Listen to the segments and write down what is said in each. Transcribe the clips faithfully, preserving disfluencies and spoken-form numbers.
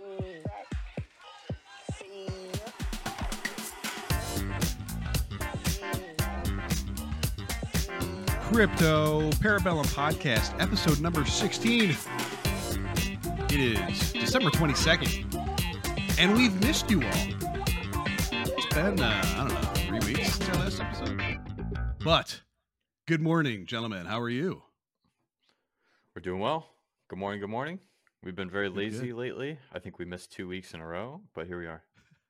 Crypto Parabellum Podcast, episode number sixteen. It is December twenty-second, and we've missed you all. It's been, uh, I don't know, three weeks since our last episode. But, good morning, gentlemen. How are you? We're doing well. Good morning, good morning. We've been very Good, lazy good. lately. I think we missed two weeks in a row, but here we are.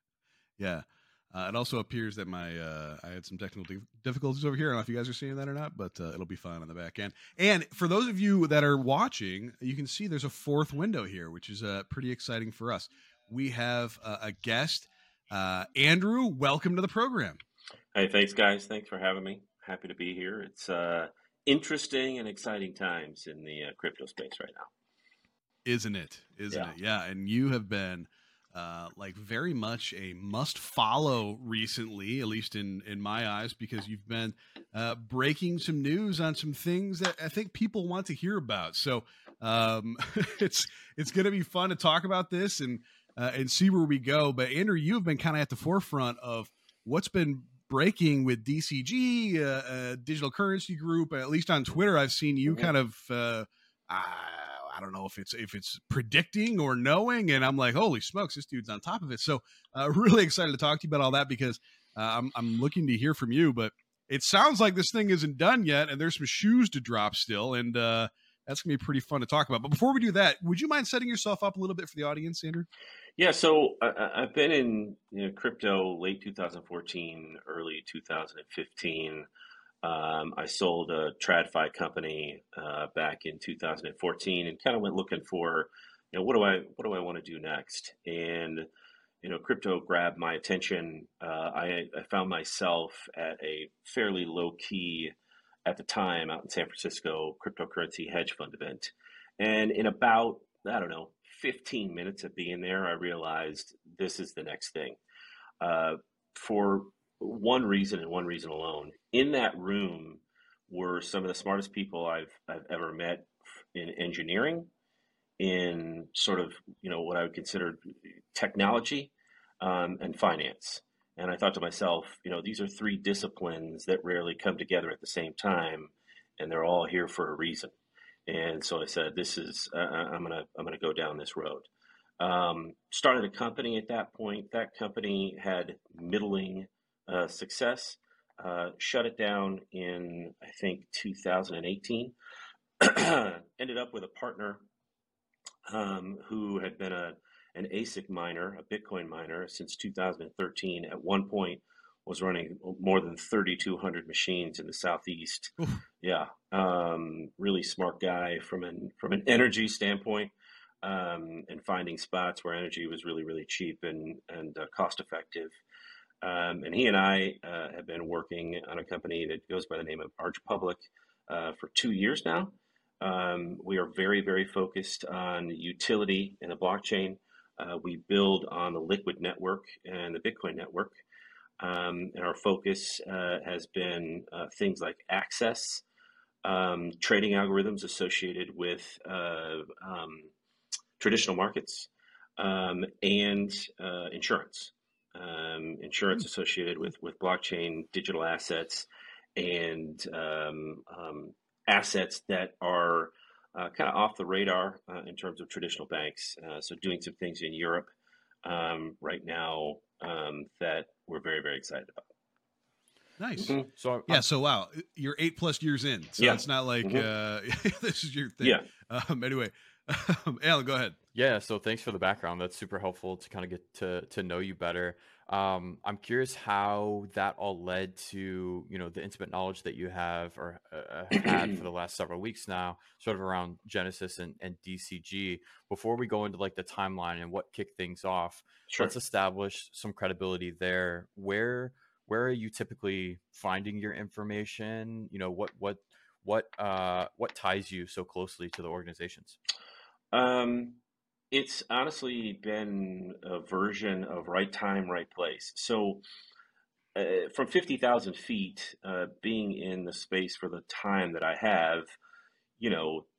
Yeah. Uh, it also appears that my uh, I had some technical di- difficulties over here. I don't know if you guys are seeing that or not, but uh, it'll be fine on the back end. And for those of you that are watching, you can see there's a fourth window here, which is uh, pretty exciting for us. We have uh, a guest. Uh, Andrew, welcome to the program. Hey, thanks, guys. Thanks for having me. Happy to be here. It's uh, interesting and exciting times in the uh, crypto space right now. Isn't it? Isn't Yeah. it? Yeah. And you have been uh, like very much a must follow recently, at least in, in my eyes, because you've been uh, breaking some news on some things that I think people want to hear about. So um, it's it's going to be fun to talk about this and uh, and see where we go. But Andrew, you've been kind of at the forefront of what's been breaking with D C G, uh, uh, Digital Currency Group. At least on Twitter, I've seen you Mhm. kind of. Uh, uh, I don't know if it's if it's predicting or knowing, and I'm like, holy smokes, this dude's on top of it. So, uh, really excited to talk to you about all that because uh, I'm I'm looking to hear from you. But it sounds like this thing isn't done yet, and there's some shoes to drop still, and uh, that's gonna be pretty fun to talk about. But before we do that, would you mind setting yourself up a little bit for the audience, Andrew? Yeah, so I, I- I've been in you know, crypto late two thousand fourteen, early two thousand fifteen. Um, I sold a TradFi company uh, back in two thousand fourteen and kind of went looking for, you know, what do I what do I want to do next? And you know, crypto grabbed my attention. Uh, I, I found myself at a fairly low key at the time out in San Francisco cryptocurrency hedge fund event, and in about I don't know fifteen minutes of being there, I realized this is the next thing. Uh, for one reason and one reason alone. In that room were some of the smartest people I've I've ever met in engineering, in sort of you know what I would consider technology, um, and finance. And I thought to myself, you know, these are three disciplines that rarely come together at the same time, and they're all here for a reason. And so I said, this is uh, I'm gonna I'm gonna go down this road. Um, started a company at that point. That company had middling uh, success. Uh, shut it down in, I think, two thousand eighteen. Ended up with a partner um, who had been a an A S I C miner, a Bitcoin miner, since two thousand thirteen. At one point, was running more than thirty-two hundred machines in the Southeast. Oof. Yeah, um, really smart guy from an from an energy standpoint. Um, and finding spots where energy was really, really cheap and and uh, cost effective. Um, and he and I uh, have been working on a company that goes by the name of Arch Public uh, for two years now. Um, we are very, very focused on utility in the blockchain. Uh, we build on the Liquid network and the Bitcoin network. Um, and our focus uh, has been uh, things like access, um, trading algorithms associated with uh, um, traditional markets, um, and uh, insurance. Um, insurance Hmm. associated with, with blockchain, digital assets, and um, um, assets that are uh, kind of off the radar uh, in terms of traditional banks. Uh, so doing some things in Europe um, right now um, that we're very, very excited about. Nice. Mhm. So I'm, Yeah. So wow, you're eight plus years in, so Yeah. it's not like Mhm. uh, this is your thing. Yeah. Um, anyway, um, Alan, go ahead. yeah, so thanks for the background. That's super helpful to kind of get to to know you better. Um, I'm curious how that all led to, you know, the intimate knowledge that you have or uh, have had for the last several weeks now, sort of around Genesis and, and D C G. Before we go into like the timeline and what kicked things off, Sure. let's establish some credibility there. Where where are you typically finding your information? You know, what what what uh what ties you so closely to the organizations? Um, it's honestly been a version of right time, right place. So uh, from fifty thousand feet, uh, being in the space for the time that I have, you know,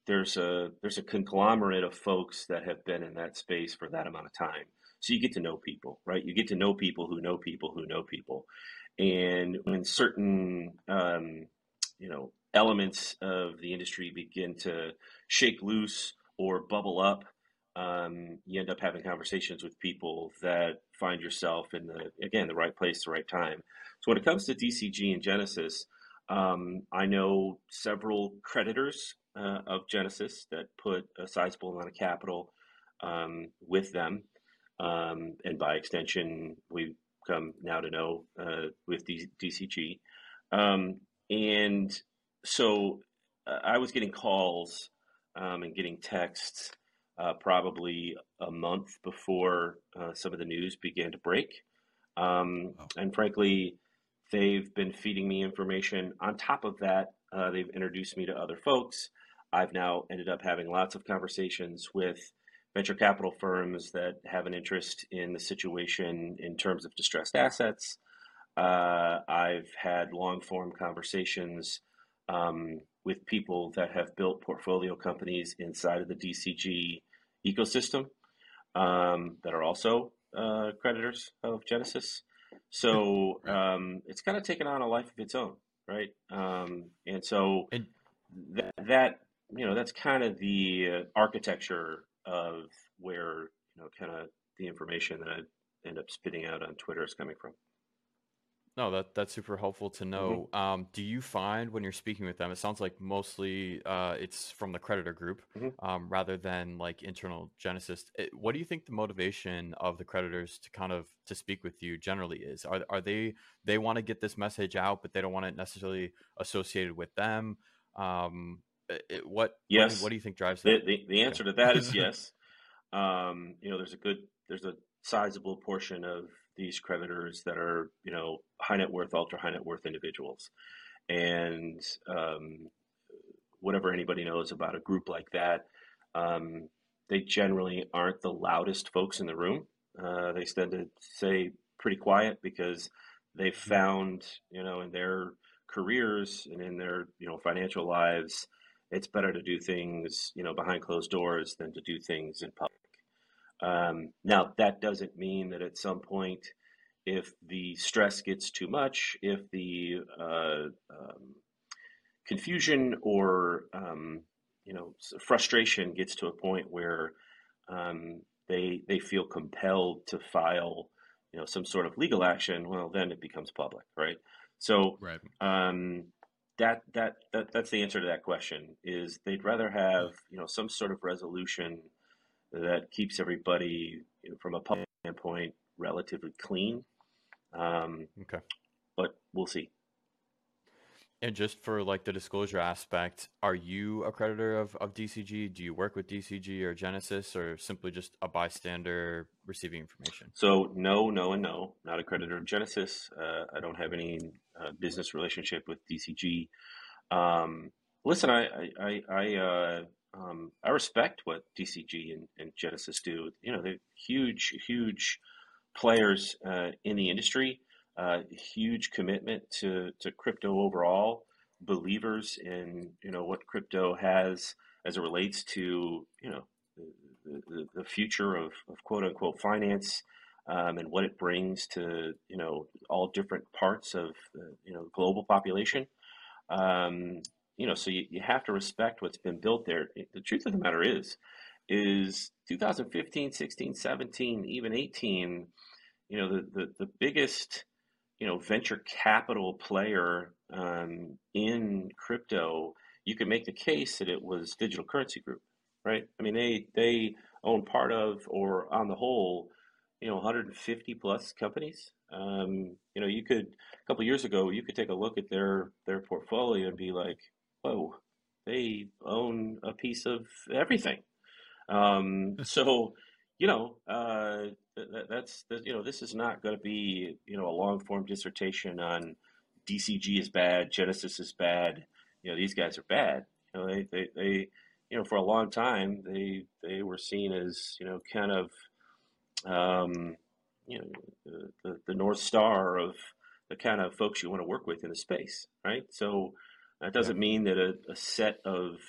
there's a there's a conglomerate of folks that have been in that space for that amount of time. So you get to know people, right? You get to know people who know people who know people, and when certain um, you know elements of the industry begin to shake loose or bubble up, um, you end up having conversations with people that find yourself in the again the right place, the right time. So when it comes to D C G and Genesis, um, I know several creditors uh, of Genesis that put a sizable amount of capital um, with them, um, and by extension, we've come now to know uh, with D- DCG. Um, and so uh, I was getting calls um, and getting texts uh, probably a month before uh, some of the news began to break. Um, Oh, and frankly, they've been feeding me information. On top of that, uh, they've introduced me to other folks. I've now ended up having lots of conversations with venture capital firms that have an interest in the situation in terms of distressed assets. Uh, I've had long form conversations um, with people that have built portfolio companies inside of the D C G ecosystem um, that are also uh, creditors of Genesis. So right. um, it's kind of taken on a life of its own, right? Um, and so And that, that you know that's kind of the uh, architecture of where you know kind of the information that I end up spitting out on Twitter is coming from. no, that that's super helpful to hmm know. Um, do you find when you're speaking with them, it sounds like mostly uh, it's from the creditor group hmm um, rather than like internal Genesis. It, what do you think the motivation of the creditors to kind of to speak with you generally is? Are are they they want to get this message out, but they don't want it necessarily associated with them? Um, it, it- what what do- what Yes, do you think drives the, that? the the Okay. answer to that is yes. Um, you know, there's a good, there's a sizable portion of these creditors that are, you know, high net worth, ultra high net worth individuals. And um, whatever anybody knows about a group like that, um, they generally aren't the loudest folks in the room. Uh, they tend to stay pretty quiet because they've Mhm. found, you know, in their careers and in their, you know, financial lives, it's better to do things, you know, behind closed doors than to do things in public. Um, now, that doesn't mean that at some point, if the stress gets too much, if the uh, um, confusion or um, you know frustration gets to a point where um, they they feel compelled to file you know some sort of legal action, well, then it becomes public, right? So Right. um, that that that that's the answer to that question. Is they'd rather have you know some sort of resolution that keeps everybody you know, from a public standpoint relatively clean. Um, Okay. but we'll see. And just for like the disclosure aspect, are you a creditor of, of D C G? Do you work with D C G or Genesis, or simply just a bystander receiving information? So no, no, and no. Not a creditor of Genesis. Uh, I don't have any uh, business relationship with D C G. Um, listen, I I I I, uh, um, I respect what D C G and, and Genesis do. You know, they're huge, huge players uh, in the industry. Uh, huge commitment to to crypto overall. Believers in you know what crypto has as it relates to you know the, the, the future of, of quote unquote finance, um, and what it brings to you know all different parts of the you know global population. Um, you know, so you, you have to respect what's been built there. The truth of the matter is, is two thousand fifteen, sixteen, seventeen, even eighteen, you know, the, the, the biggest, you know, venture capital player um, in crypto, you could make the case that it was Digital Currency Group, right? I mean, they they own part of, or on the whole, you know, one hundred fifty plus companies. Um, you know, you could a couple years ago, you could take a look at their their portfolio and be like, whoa, they own a piece of everything. Um, so, you know, uh, that, that's that, you know, this is not going to be you know a long form dissertation on D C G is bad, Genesis is bad. You know, these guys are bad. You know, they they, they you know for a long time they they were seen as you know kind of um, you know the, the the North Star of the kind of folks you want to work with in the space, right? So that Yeah. doesn't mean that a, a set of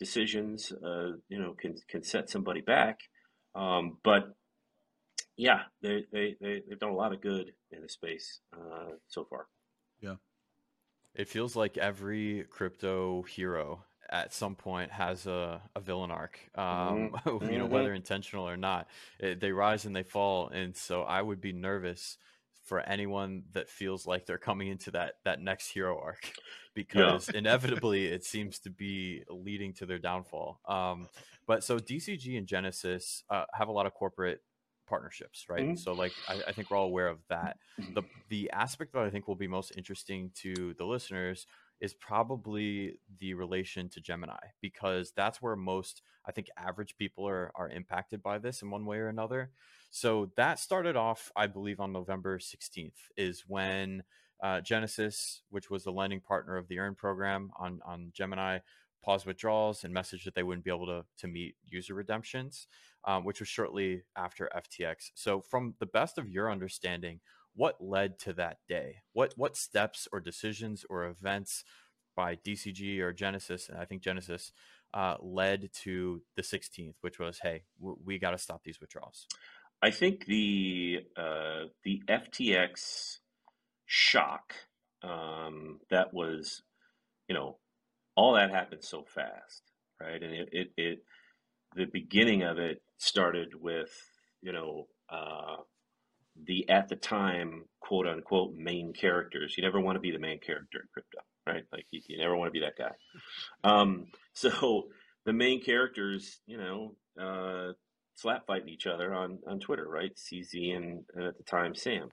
decisions, uh, you know, can can set somebody back. Um, but yeah, they, they, they, they've done a lot of good in the space uh, so far. Yeah. It feels like every crypto hero at some point has a, a villain arc, um, Mm-hmm. you know, Mm-hmm. whether intentional or not. It, they rise and they fall. And so I would be nervous for anyone that feels like they're coming into that that next hero arc, Yeah. because inevitably it seems to be leading to their downfall. Um, but so D C G and Genesis uh, have a lot of corporate partnerships, right? Mm-hmm. So like I, I think we're all aware of that. The the aspect that I think will be most interesting to the listeners is probably the relation to Gemini, because that's where most, I think, average people are are impacted by this in one way or another. So that started off, I believe, on November sixteenth is when uh, Genesis, which was the lending partner of the Earn program on on Gemini, paused withdrawals and messaged that they wouldn't be able to to meet user redemptions, um, which was shortly after F T X. So from the best of your understanding, what led to that day? What what steps or decisions or events by D C G or Genesis, and I think Genesis, uh, led to the sixteenth, which was, hey, w- we got to stop these withdrawals? I think the uh, the F T X shock, um, that was, you know, all that happened so fast, right? And it, it, it the beginning of it started with, you know, uh, the at the time quote unquote main characters. You never want to be the main character in crypto, right? Like you, you never want to be that guy. Um, so the main characters, you know, uh, slap fighting each other on on Twitter, right? C Z and, and at the time Sam.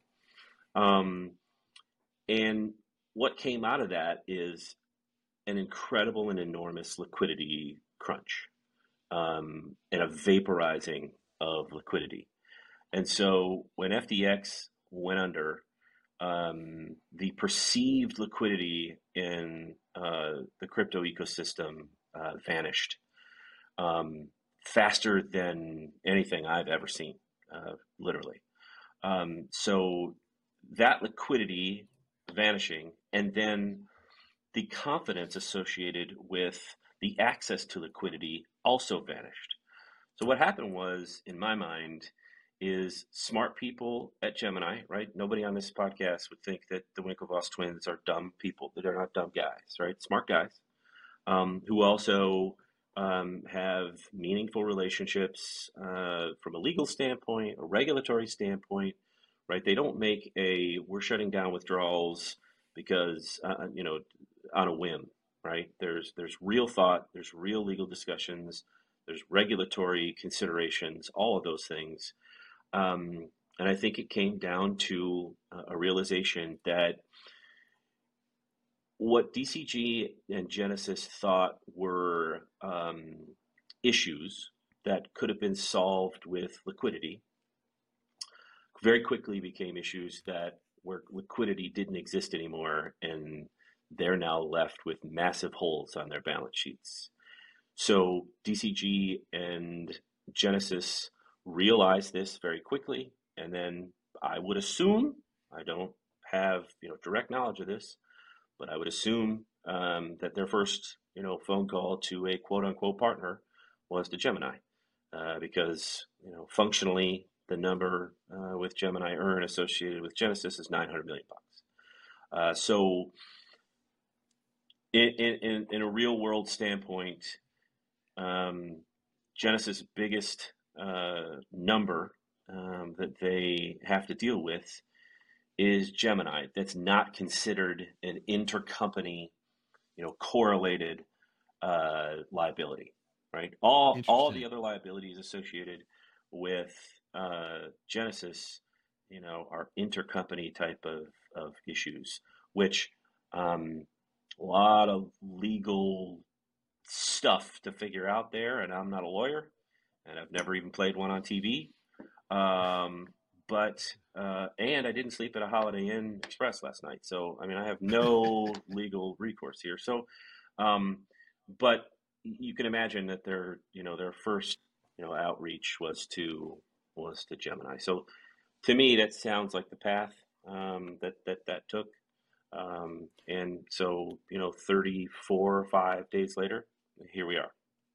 Um, and what came out of that is an incredible and enormous liquidity crunch, um, and a vaporizing of liquidity. And so when F T X went under, um, the perceived liquidity in uh, the crypto ecosystem uh, vanished, um, faster than anything I've ever seen, uh, literally. Um, so that liquidity vanishing, and then the confidence associated with the access to liquidity also vanished. So what happened was, in my mind, is smart people at Gemini, right? Nobody on this podcast would think that the Winklevoss twins are dumb people. They're not dumb guys, right? Smart guys, um, who also um, have meaningful relationships uh, from a legal standpoint, a regulatory standpoint, right? They don't make a we're shutting down withdrawals because uh, you know on a whim, right? There's there's real thought, there's real legal discussions, there's regulatory considerations, all of those things, um, and I think it came down to a realization that what D C G and Genesis thought were um, issues that could have been solved with liquidity very quickly became issues that where liquidity didn't exist anymore, and they're now left with massive holes on their balance sheets. So D C G and Genesis realized this very quickly, and then I would assume, I don't have you know direct knowledge of this, but I would assume um, that their first you know phone call to a quote unquote partner was to Gemini, uh, because you know functionally the number uh, with Gemini Earn associated with Genesis is nine hundred million bucks. Uh, so in, in, in a real world standpoint, um, Genesis' biggest uh, number um, that they have to deal with is Gemini. That's not considered an intercompany, you know, correlated uh, liability, right? All all the other liabilities associated with uh, Genesis, you know, are intercompany type of, of issues, which um, a lot of legal stuff to figure out there. And I'm not a lawyer, and I've never even played one on T V. Um, but uh, and I didn't sleep at a Holiday Inn Express last night, so I mean I have no legal recourse here. So, um, but you can imagine that their you know their first you know outreach was to was to Gemini. So to me, that sounds like the path um, that that that took. Um, and so you know, thirty-four or five days later, here we are.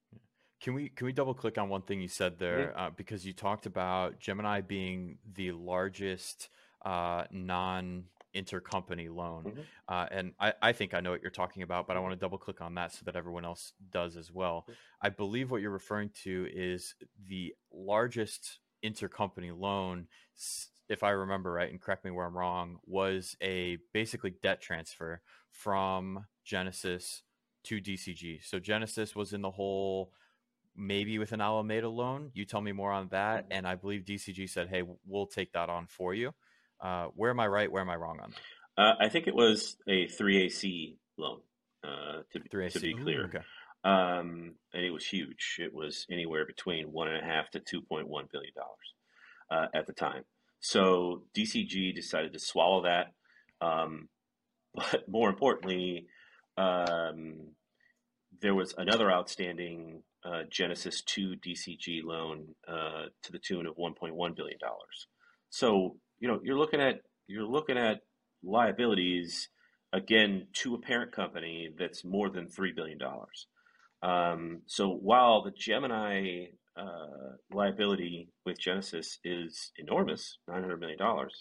Can we can we double click on one thing you said there? Mm-hmm. Uh, because you talked about Gemini being the largest uh, non intercompany loan. Mm-hmm. Uh, and I, I think I know what you're talking about, but I want to double click on that so that everyone else does as well. I believe what you're referring to is the largest intercompany loan, s- if I remember right, and correct me where I'm wrong, was a basically debt transfer from Genesis to D C G. So Genesis was in the hole maybe with an Alameda loan. You tell me more on that. Mm-hmm. And I believe D C G said, hey, we'll take that on for you. Uh, where am I right? Where am I wrong on that? Uh, I think it was a three A C loan, uh, to, three A C. to be Ooh, clear. Okay. Um, and it was huge. It was anywhere between one and a half to two point one billion dollars uh, at the time. So D C G decided to swallow that. Um, but more importantly, um, there was another outstanding uh, Genesis two D C G loan uh, to the tune of one point one billion dollars. So you know you're looking at you're looking at liabilities again to a parent company that's more than three billion dollars. Um, so while the Gemini uh, liability with Genesis is enormous, nine hundred million dollars,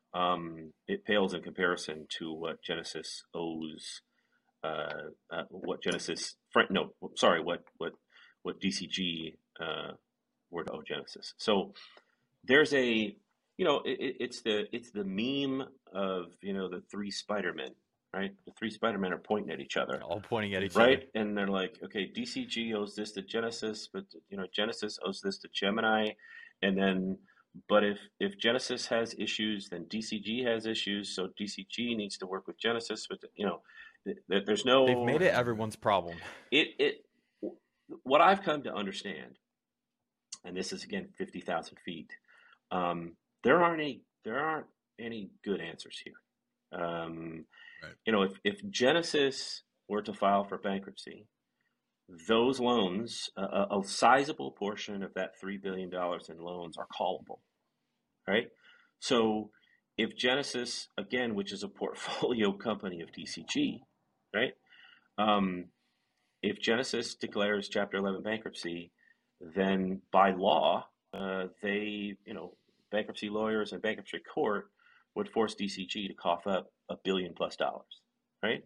um, it pales in comparison to what Genesis owes. Uh, uh, what Genesis, no, sorry, what what what D C G uh, were to owe Genesis. So there's a, you know, it, it's the it's the meme of you know the three Spider-Men, right? The three Spider-Men are pointing at each other, All pointing at each right? other. And they're like, okay, D C G owes this to Genesis, but you know Genesis owes this to Gemini, and then but if if Genesis has issues, then D C G has issues, so D C G needs to work with Genesis. But you know, th- there's no They've made it Right. everyone's problem. it it what I've come to understand, and this is again fifty thousand feet. Um, there aren't any there aren't any good answers here. Um, Right. you know, if if Genesis were to file for bankruptcy, those loans, a, a a sizable portion of that three billion dollars in loans are callable, right? So if Genesis, again, which is a portfolio company of D C G, right? Um, if Genesis declares Chapter eleven bankruptcy, then by law, uh, they, you know, bankruptcy lawyers and bankruptcy court would force D C G to cough up a billion plus dollars, right?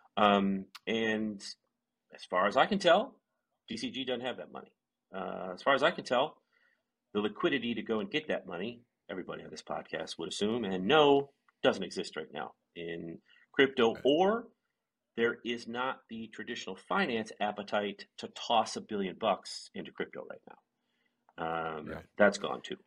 Um, and as far as I can tell, D C G doesn't have that money. Uh, as far as I can tell, the liquidity to go and get that money, everybody on this podcast would assume, and no, doesn't exist right now in crypto, Right. or there is not the traditional finance appetite to toss a billion bucks into crypto right now. Um, Right. That's gone too.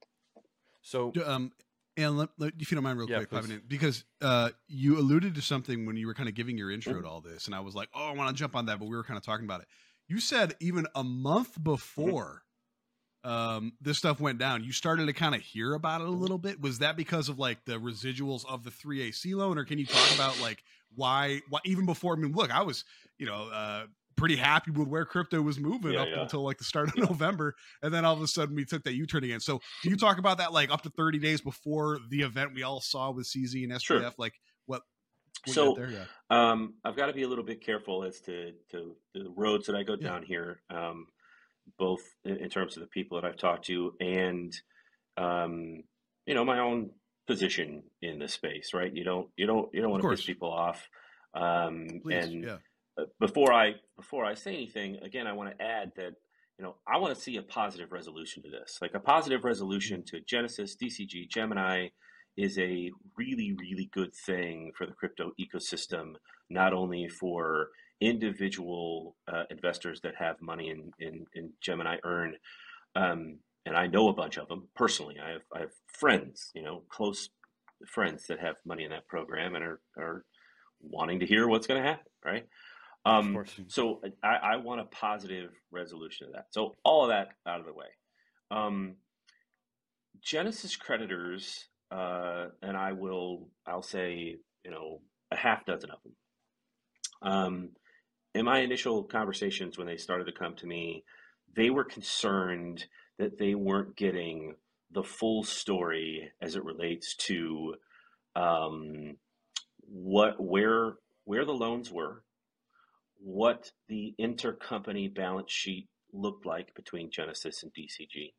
So Do- Um, and let, let- if you don't mind, real Yeah, quick, five please. minutes, because uh, you alluded to something when you were kind of giving your intro Mhm. to all this, and I was like, oh, I want to jump on that, but we were kind of talking about it. You said even a month Mm-hmm. before um, this stuff went down, you started to kind of hear about it a Mhm. little bit. Was that because of like the residuals of the three A C loan, or can you talk about like why? Why even before? I mean, look, I was, you know. Uh, pretty happy with where crypto was moving Yeah, up yeah. until like the start of Yeah. November, and then all of a sudden we took that U-turn again. So can you talk about that, like up to thirty days before the event we all saw with C Z and S B F? Sure. Like what, what So you got there? Yeah. um, I've got to be a little bit careful as to, to the roads that I go Yeah. down here, um, both in, in terms of the people that I've talked to and, um, you know, my own position in this space, right? You don't, you don't, you don't Of want to piss course. people off. Um, Please. and Yeah. uh, before I before I say anything, again, I want to add that you know I want to see a positive resolution to this. Like a positive resolution to Genesis, D C G, Gemini is a really really good thing for the crypto ecosystem. Not only for individual uh, investors that have money in in, in Gemini Earn, um, and I know a bunch of them personally. I have I have friends, you know, close friends that have money in that program and are are wanting to hear what's going to happen, right? of Um, course. so I, I want a positive resolution of that. So all of that out of the way. Um, Genesis creditors, uh, and I will, I'll say, you know, a half dozen of them. Um, in my initial conversations when they started to come to me, they were concerned that they weren't getting the full story as it relates to um, what where where the loans were, what the intercompany balance sheet looked like between Genesis and D C G.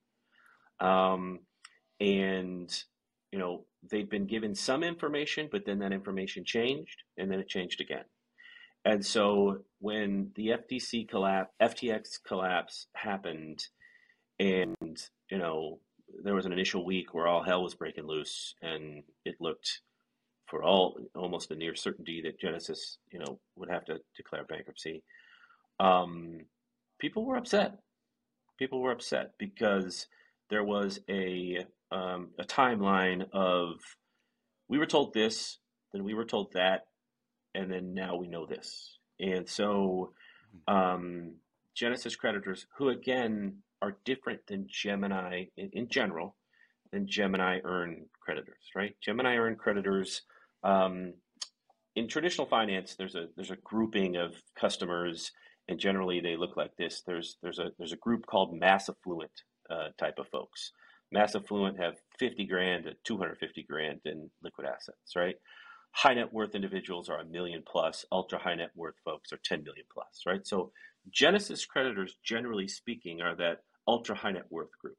Um, and, you know, they'd been given some information, but then that information changed, and then it changed again. And so when the F T C collapse, F T X collapse happened, and, you know, there was an initial week where all hell was breaking loose, and it looked for all almost a near certainty that Genesis, you know, would have to declare bankruptcy. Um, people were upset. People were upset because there was a um, a timeline of we were told this, then we were told that, and then now we know this. And so um, Genesis creditors, who again are different than Gemini in, in general, than Gemini earn creditors, right? Gemini earn creditors. Um, in traditional finance, there's a there's a grouping of customers, and generally they look like this. There's there's a there's a group called mass affluent uh, type of folks. Mass affluent have fifty grand to two hundred fifty grand in liquid assets, right? High net worth individuals are a million plus. Ultra high net worth folks are ten million plus, right? So Genesis creditors, generally speaking, are that ultra high net worth group.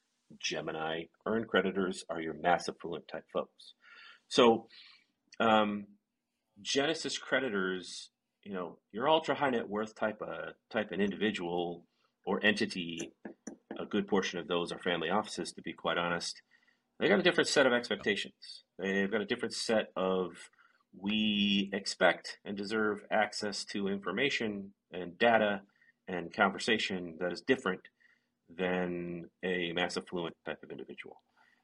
Gemini earned creditors are your mass affluent type folks. So um, Genesis creditors, you know, your ultra high net worth type of type of individual or entity, a good portion of those are family offices, to be quite honest. They got a different set of expectations. They've got a different set of, we expect and deserve access to information and data and conversation that is different than a mass affluent type of individual.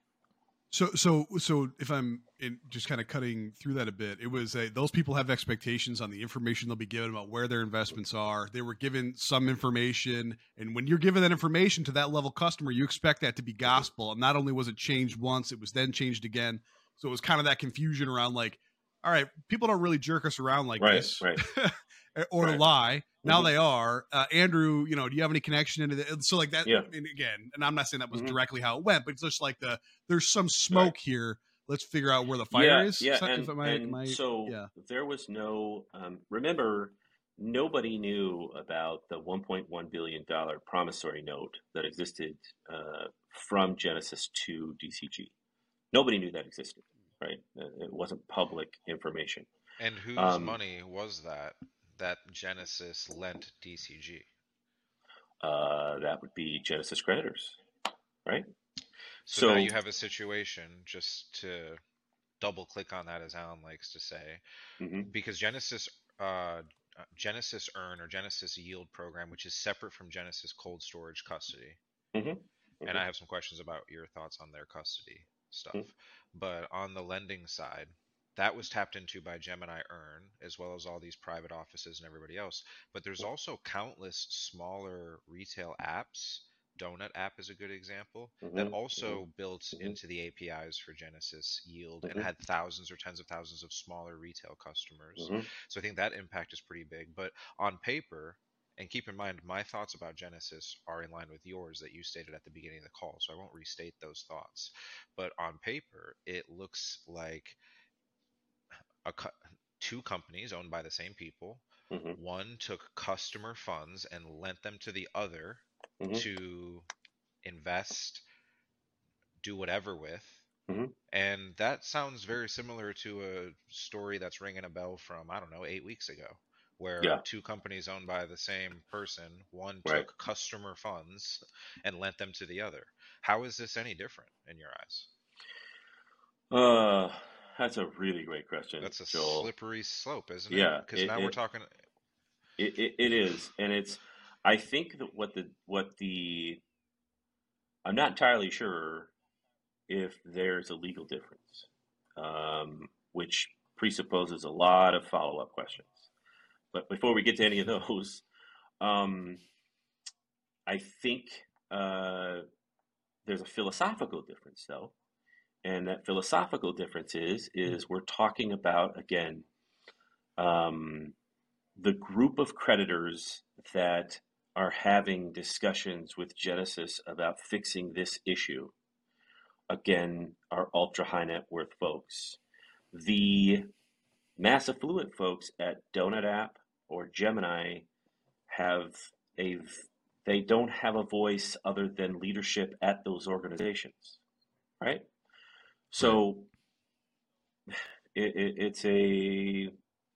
So, so, so if I'm in just kind of cutting through that a bit, it was a, those people have expectations on the information they'll be given about where their investments are. They were given some information, and when you're given that information to that level customer, you expect that to be gospel. And not only was it changed once, it was then changed again. So it was kind of that confusion around like, all right, people don't really jerk us around like right, this, right. or right. to lie. Now mm-hmm. they are. Uh, Andrew, you know, do you have any connection into that? So like that, yeah. and again, and I'm not saying that was mm-hmm. directly how it went, but it's just like the, there's some smoke right. here. Let's figure out where the fire yeah, is. Yeah, so, and, I, and I, so yeah. there was no, um, remember, nobody knew about the one point one billion dollars promissory note that existed uh, from Genesis to D C G. Nobody knew that existed, right? It wasn't public information. And whose um, money was that, that Genesis lent D C G? Uh, that would be Genesis creditors, right? So, so now you have a situation, just to double click on that, as Alan likes to say, mm-hmm. because Genesis uh, Genesis Earn or Genesis Yield program, which is separate from Genesis Cold Storage Custody. Mm-hmm. Mm-hmm. And I have some questions about your thoughts on their custody stuff. Mm-hmm. But on the lending side, that was tapped into by Gemini Earn, as well as all these private offices and everybody else. But there's also countless smaller retail apps. Donut app is a good example, mm-hmm. that also mm-hmm. built mm-hmm. into the A P Is for Genesis Yield mm-hmm. and had thousands or tens of thousands of smaller retail customers. Mm-hmm. So I think that impact is pretty big. But on paper, and keep in mind, my thoughts about Genesis are in line with yours that you stated at the beginning of the call, so I won't restate those thoughts. But on paper, it looks like a co- two companies owned by the same people. Mm-hmm. One took customer funds and lent them to the other mm-hmm. to invest, do whatever with. Mm-hmm. And that sounds very similar to a story that's ringing a bell from, I don't know, eight weeks ago, where yeah. two companies owned by the same person, one right. took customer funds and lent them to the other. How is this any different in your eyes? Uh, that's a really great question. That's a Joel. slippery slope, isn't yeah, it? Because now it, we're talking. It, it, it is, and it's. I think that what the what the. I'm not entirely sure if there's a legal difference, um, which presupposes a lot of follow-up questions. But before we get to any of those, um, I think uh, there's a philosophical difference, though. And that philosophical difference is, is we're talking about, again, um, the group of creditors that are having discussions with Genesis about fixing this issue, again, are ultra high net worth folks. The mass affluent folks at Donut App or Gemini have a, they don't have a voice other than leadership at those organizations, right? So it, it, it's a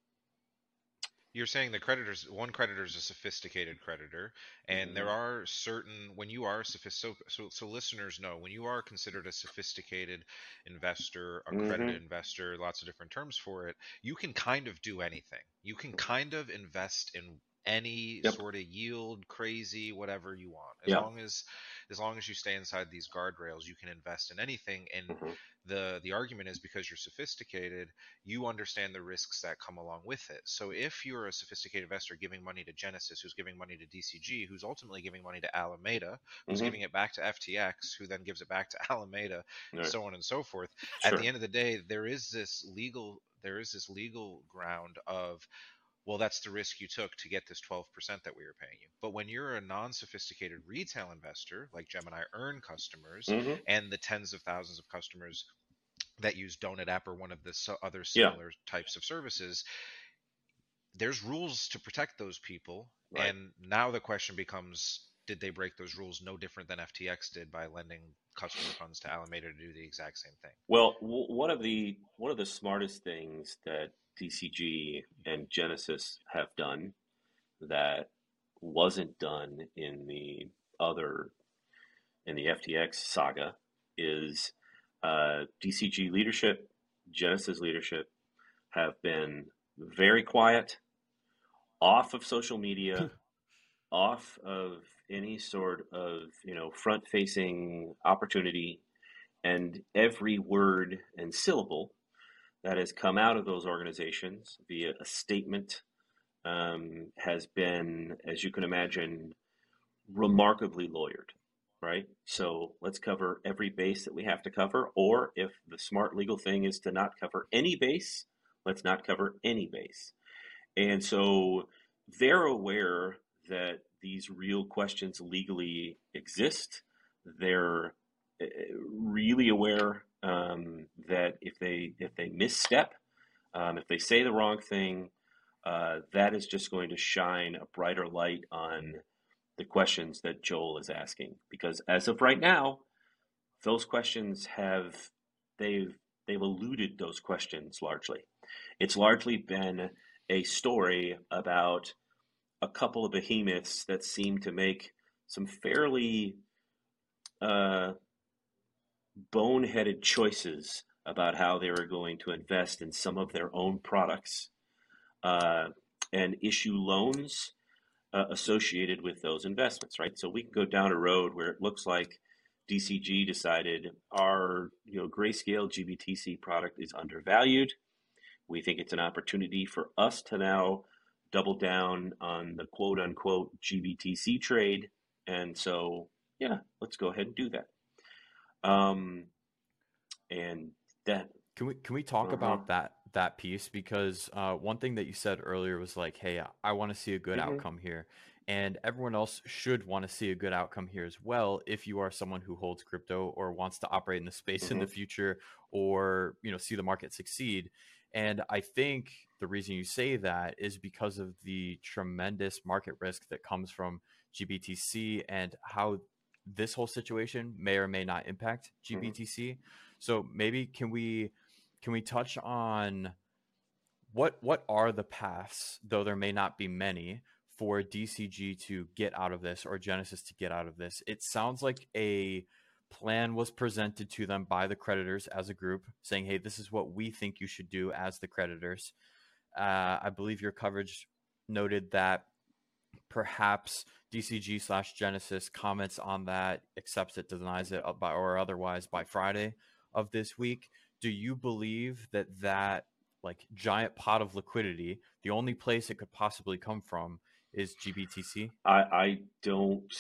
You're saying the creditors, one creditor is a sophisticated creditor, and there Mhm. are certain, when you are sophisticated, so, so, so listeners know, when you are considered a sophisticated investor, accredited Mhm. investor, lots of different terms for it, you can kind of do anything. You can kind of invest in any Yep. sort of yield, crazy, whatever you want. As Yep. long as, as long as you stay inside these guardrails, you can invest in anything. And Mhm. the, the argument is because you're sophisticated, you understand the risks that come along with it. So if you're a sophisticated investor giving money to Genesis, who's giving money to D C G, who's ultimately giving money to Alameda, who's Mhm. giving it back to F T X, who then gives it back to Alameda, and Right. so on and so forth, at the Sure. end of the day, there is this legal there is this legal ground of, well, that's the risk you took to get this twelve percent that we were paying you. But when you're a non-sophisticated retail investor, like Gemini Earn customers, Mhm. and the tens of thousands of customers that use Donut App or one of the so other Yeah. similar types of services, there's rules to protect those people. Right. And now the question becomes, did they break those rules no different than F T X did by lending customer funds to Alameda to do the exact same thing? Well, w- one of the one of the smartest things that D C G and Genesis have done that wasn't done in the other in the F T X saga is uh, D C G leadership, Genesis leadership have been very quiet, off of social media, off of any sort of you know front-facing opportunity, and every word and syllable that has come out of those organizations via a statement um, has been, as you can imagine, remarkably lawyered, right? So let's cover every base that we have to cover, or if the smart legal thing is to not cover any base, let's not cover any base. And so they're aware that these real questions legally exist. They're uh, really aware um, that if they if they misstep, um, if they say the wrong thing, uh, that is just going to shine a brighter light on the questions that Joel is asking. Because as of right now, those questions have they've they've eluded those questions largely. It's largely been a story about a couple of behemoths that seem to make some fairly uh, boneheaded choices about how they were going to invest in some of their own products uh, and issue loans uh, associated with those investments, right? So we can go down a road where it looks like D C G decided our you know grayscale G B T C product is undervalued. We think it's an opportunity for us to now double down on the quote unquote G B T C trade. And so, yeah, let's go ahead and do that. Um, and that, Can we can we talk uh-huh. about that that piece? Because uh, one thing that you said earlier was like, "Hey, I want to see a good Mhm. outcome here," and everyone else should want to see a good outcome here as well. If you are someone who holds crypto or wants to operate in the space in the Mhm. future, or you know, see the market succeed, and I think the reason you say that is because of the tremendous market risk that comes from G B T C and how this whole situation may or may not impact Mhm. G B T C. So maybe can we can we touch on what what are the paths, though there may not be many, for D C G to get out of this or Genesis to get out of this? It sounds like a plan was presented to them by the creditors as a group, saying, "Hey, this is what we think you should do as the creditors." Uh, I believe your coverage noted that perhaps D C G slash Genesis comments on that, accepts it, denies it, uh, by, or otherwise by Friday of this week. Do you believe that that like giant pot of liquidity, the only place it could possibly come from is G B T C? I, I don't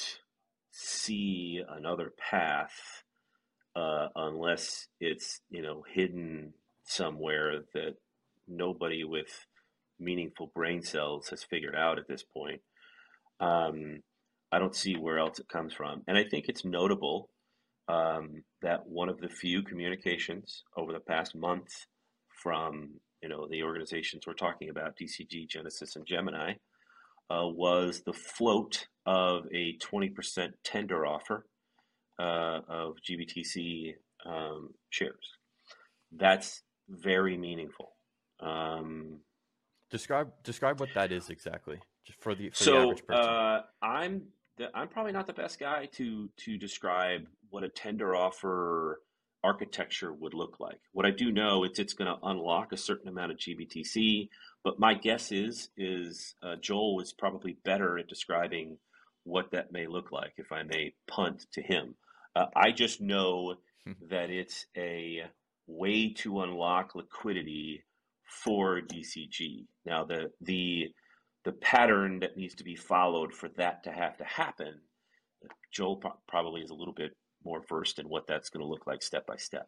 see another path uh, unless it's you know hidden somewhere that nobody with meaningful brain cells has figured out at this point. Um, I don't see where else it comes from, and I think it's notable um, that one of the few communications over the past month from you know the organizations we're talking about, D C G, Genesis, and Gemini, uh, was the float of a twenty percent tender offer uh, of G B T C um, shares. That's very meaningful. Um, Describe describe what that is exactly, just for the for the so average person. uh, I'm the, I'm probably not the best guy to to describe what a tender offer architecture would look like. What I do know is it's going to unlock a certain amount of G B T C, but my guess is is uh, Joel was probably better at describing what that may look like if I may punt to him. Uh, I just know that it's a way to unlock liquidity for D C G. Now the the the pattern that needs to be followed for that to have to happen, Joel pro- probably is a little bit more versed in what that's going to look like step by step.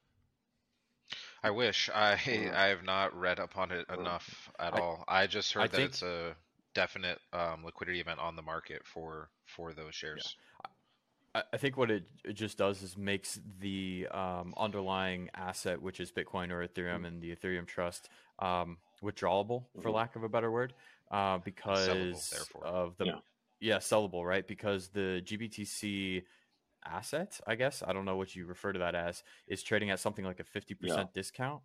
I wish. I Uh, I have not read upon it uh, enough at I all. I just I heard that think it's a definite um, liquidity event on the market for for those yeah. shares. I I think what it, it just does is makes the um, underlying asset, which is Bitcoin or Ethereum and the Ethereum Trust, um, withdrawable, for mhm. lack of a better word, uh, And sellable, because therefore. of the Yeah, yeah sellable, right? Because the G B T C asset, I guess I don't know what you refer to that as, is trading at something like a fifty yeah, percent discount,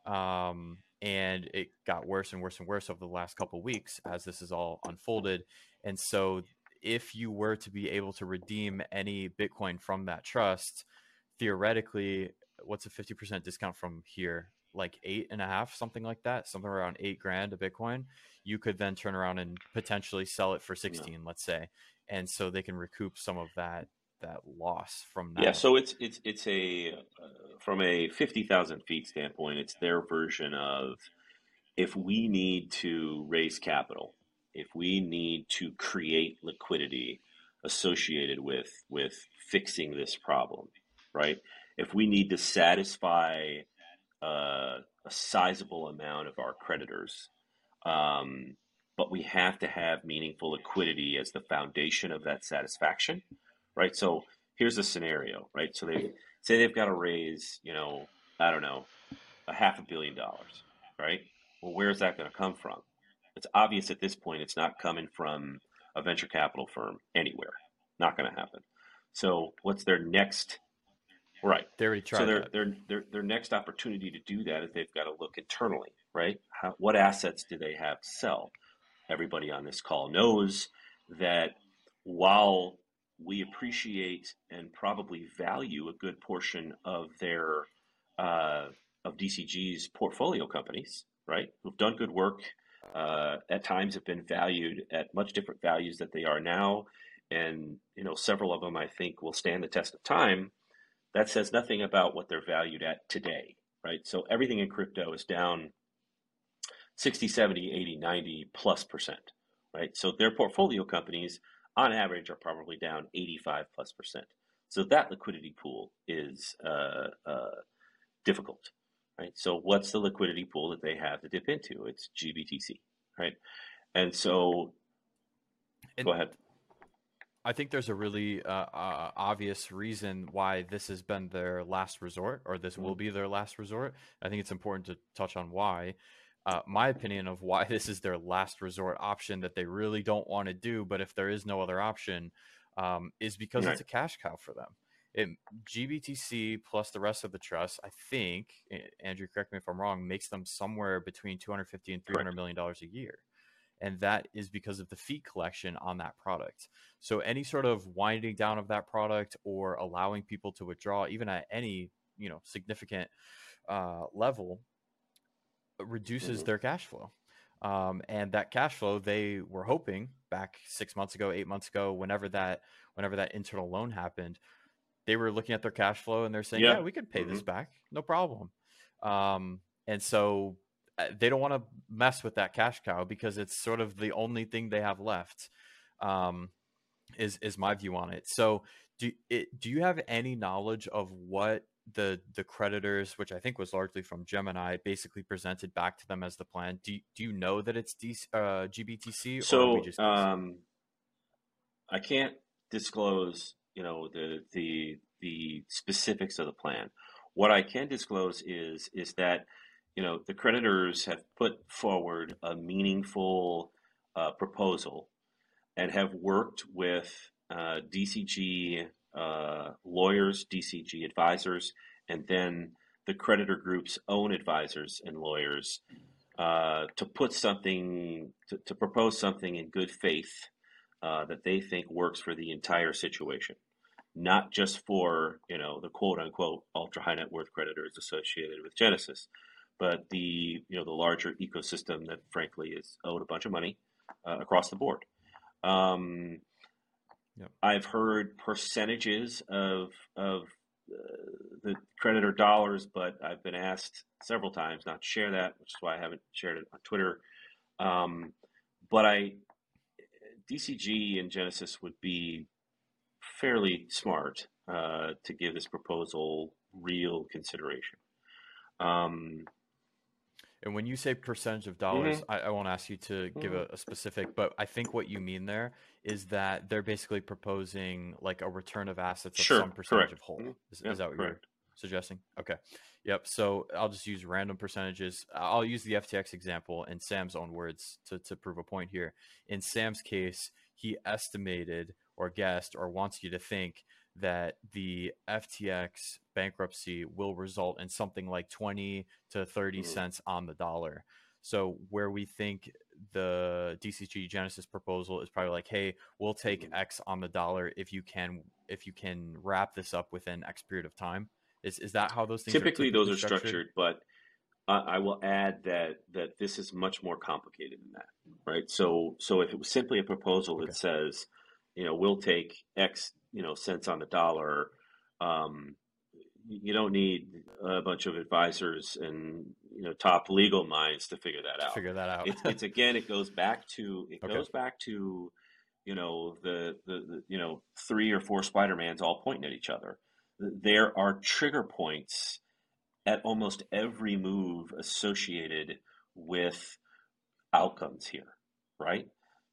um, and it got worse and worse and worse over the last couple of weeks as this is all unfolded, and so if you were to be able to redeem any Bitcoin from that trust, theoretically, what's a fifty percent discount from here? Like eight and a half, something like that, something around eight grand a Bitcoin. You could then turn around and potentially sell it for yeah. sixteen, let's say. And so they can recoup some of that that loss from Yeah, now. so it's it's it's a uh, from a fifty thousand feet standpoint, it's their version of if we need to raise capital, if we need to create liquidity associated with with fixing this problem, right? If we need to satisfy uh, a sizable amount of our creditors, um, but we have to have meaningful liquidity as the foundation of that satisfaction, right? So here's a scenario, right? So they say they've got to raise, you know, I don't know, a half a billion dollars, right? Well, where's that going to come from? It's obvious at this point it's not coming from a venture capital firm anywhere. Not going to happen. So what's their next right? They already So tried their that. their their their next opportunity to do that is they've got to look internally, right? How, what assets do they have to sell? Everybody on this call knows that while we appreciate and probably value a good portion of their uh, of D C G's portfolio companies, right, who've done good work, uh, at times have been valued at much different values that they are now, and you know several of them I think will stand the test of time. That says nothing about what they're valued at today, right? So everything in crypto is down sixty, seventy, eighty, ninety plus percent, right? So their portfolio companies on average are probably down eighty-five plus percent. So that liquidity pool is uh, uh, difficult, right? So what's the liquidity pool that they have to dip into? It's G B T C, right? And so, And go ahead. I think there's a really uh, uh, obvious reason why this has been their last resort, or this will Mhm. be their last resort. I think it's important to touch on why. Uh, my opinion of why this is their last resort option that they really don't want to do, but if there is no other option, um, is because it's Right. a cash cow for them. It, G B T C plus the rest of the trust, I think, eh, Andrew, correct me if I'm wrong, makes them somewhere between two hundred fifty and three hundred Correct. million dollars a year, and that is because of the fee collection on that product. So any sort of winding down of that product or allowing people to withdraw, even at any you know significant uh, level, reduces hmm their cash flow. Um, and that cash flow, they were hoping back six months ago, eight months ago, whenever that whenever that internal loan happened, they were looking at their cash flow and they're saying, Yeah. yeah, we could pay hmm this back, no problem. Um, and so uh, they don't want to mess with that cash cow because it's sort of the only thing they have left. Um, is is my view on it. So do it, do you have any knowledge of what the the creditors, which I think was largely from Gemini, basically presented back to them as the plan? Do you, do you know that it's D, uh, G B T C, or are we So just guessing? um, I can't disclose, you know, the the the specifics of the plan. What I can disclose is is that, you know, the creditors have put forward a meaningful uh, proposal and have worked with uh, D C G uh, lawyers, D C G advisors, and then the creditor group's own advisors and lawyers uh, to put something, to, to propose something in good faith uh, that they think works for the entire situation, not just for, you know, the quote unquote ultra high net worth creditors associated with Genesis, but the, you know, the larger ecosystem that frankly is owed a bunch of money uh, across the board. Um, Yep. I've heard percentages of of uh, the creditor dollars, but I've been asked several times not to share that, which is why I haven't shared it on Twitter. Um, but I, D C G and Genesis would be fairly smart uh, to give this proposal real consideration. Um, And when you say percentage of dollars, Mhm. I, I won't ask you to give Mhm. a, a specific, but I think what you mean there is that they're basically proposing like a return of assets of Sure, some percentage correct. of whole. Mhm. Is, Yep, is that what you're correct. suggesting? Okay. Yep. So I'll just use random percentages. I'll use the F T X example in Sam's own words to, to prove a point here. In Sam's case, he estimated or guessed or wants you to think that the F T X bankruptcy will result in something like twenty to thirty Mhm. cents on the dollar. So where we think the D C G Genesis proposal is probably like, hey, we'll take Mhm. X on the dollar if you can if you can wrap this up within X period of time. Is is that how those things Typically, are those typically are structured? structured, but I I will add that that this is much more complicated than that, right? So so if it was simply a proposal Okay. that says, you know, we'll take X, you know, cents on the dollar, um, y- you don't need a bunch of advisors and, you know, top legal minds to figure that To out. figure that out. It's it's again, it goes back to it Okay. goes back to, you know, the the, the you know, three or four Spider-Mans all pointing at each other. There are trigger points at almost every move associated with outcomes here, right?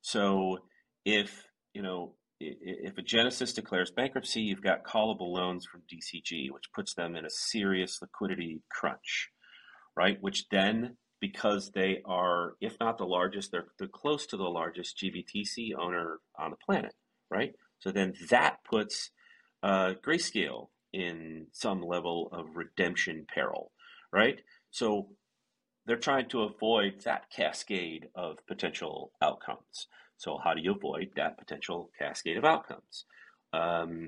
So if, you know, if a Genesis declares bankruptcy, you've got callable loans from D C G, which puts them in a serious liquidity crunch, right? Which then, because they are, if not the largest, they're, they're close to the largest G B T C owner on the planet, right? So then that puts uh, Grayscale in some level of redemption peril, right? So they're trying to avoid that cascade of potential outcomes. So how do you avoid that potential cascade of outcomes? Um,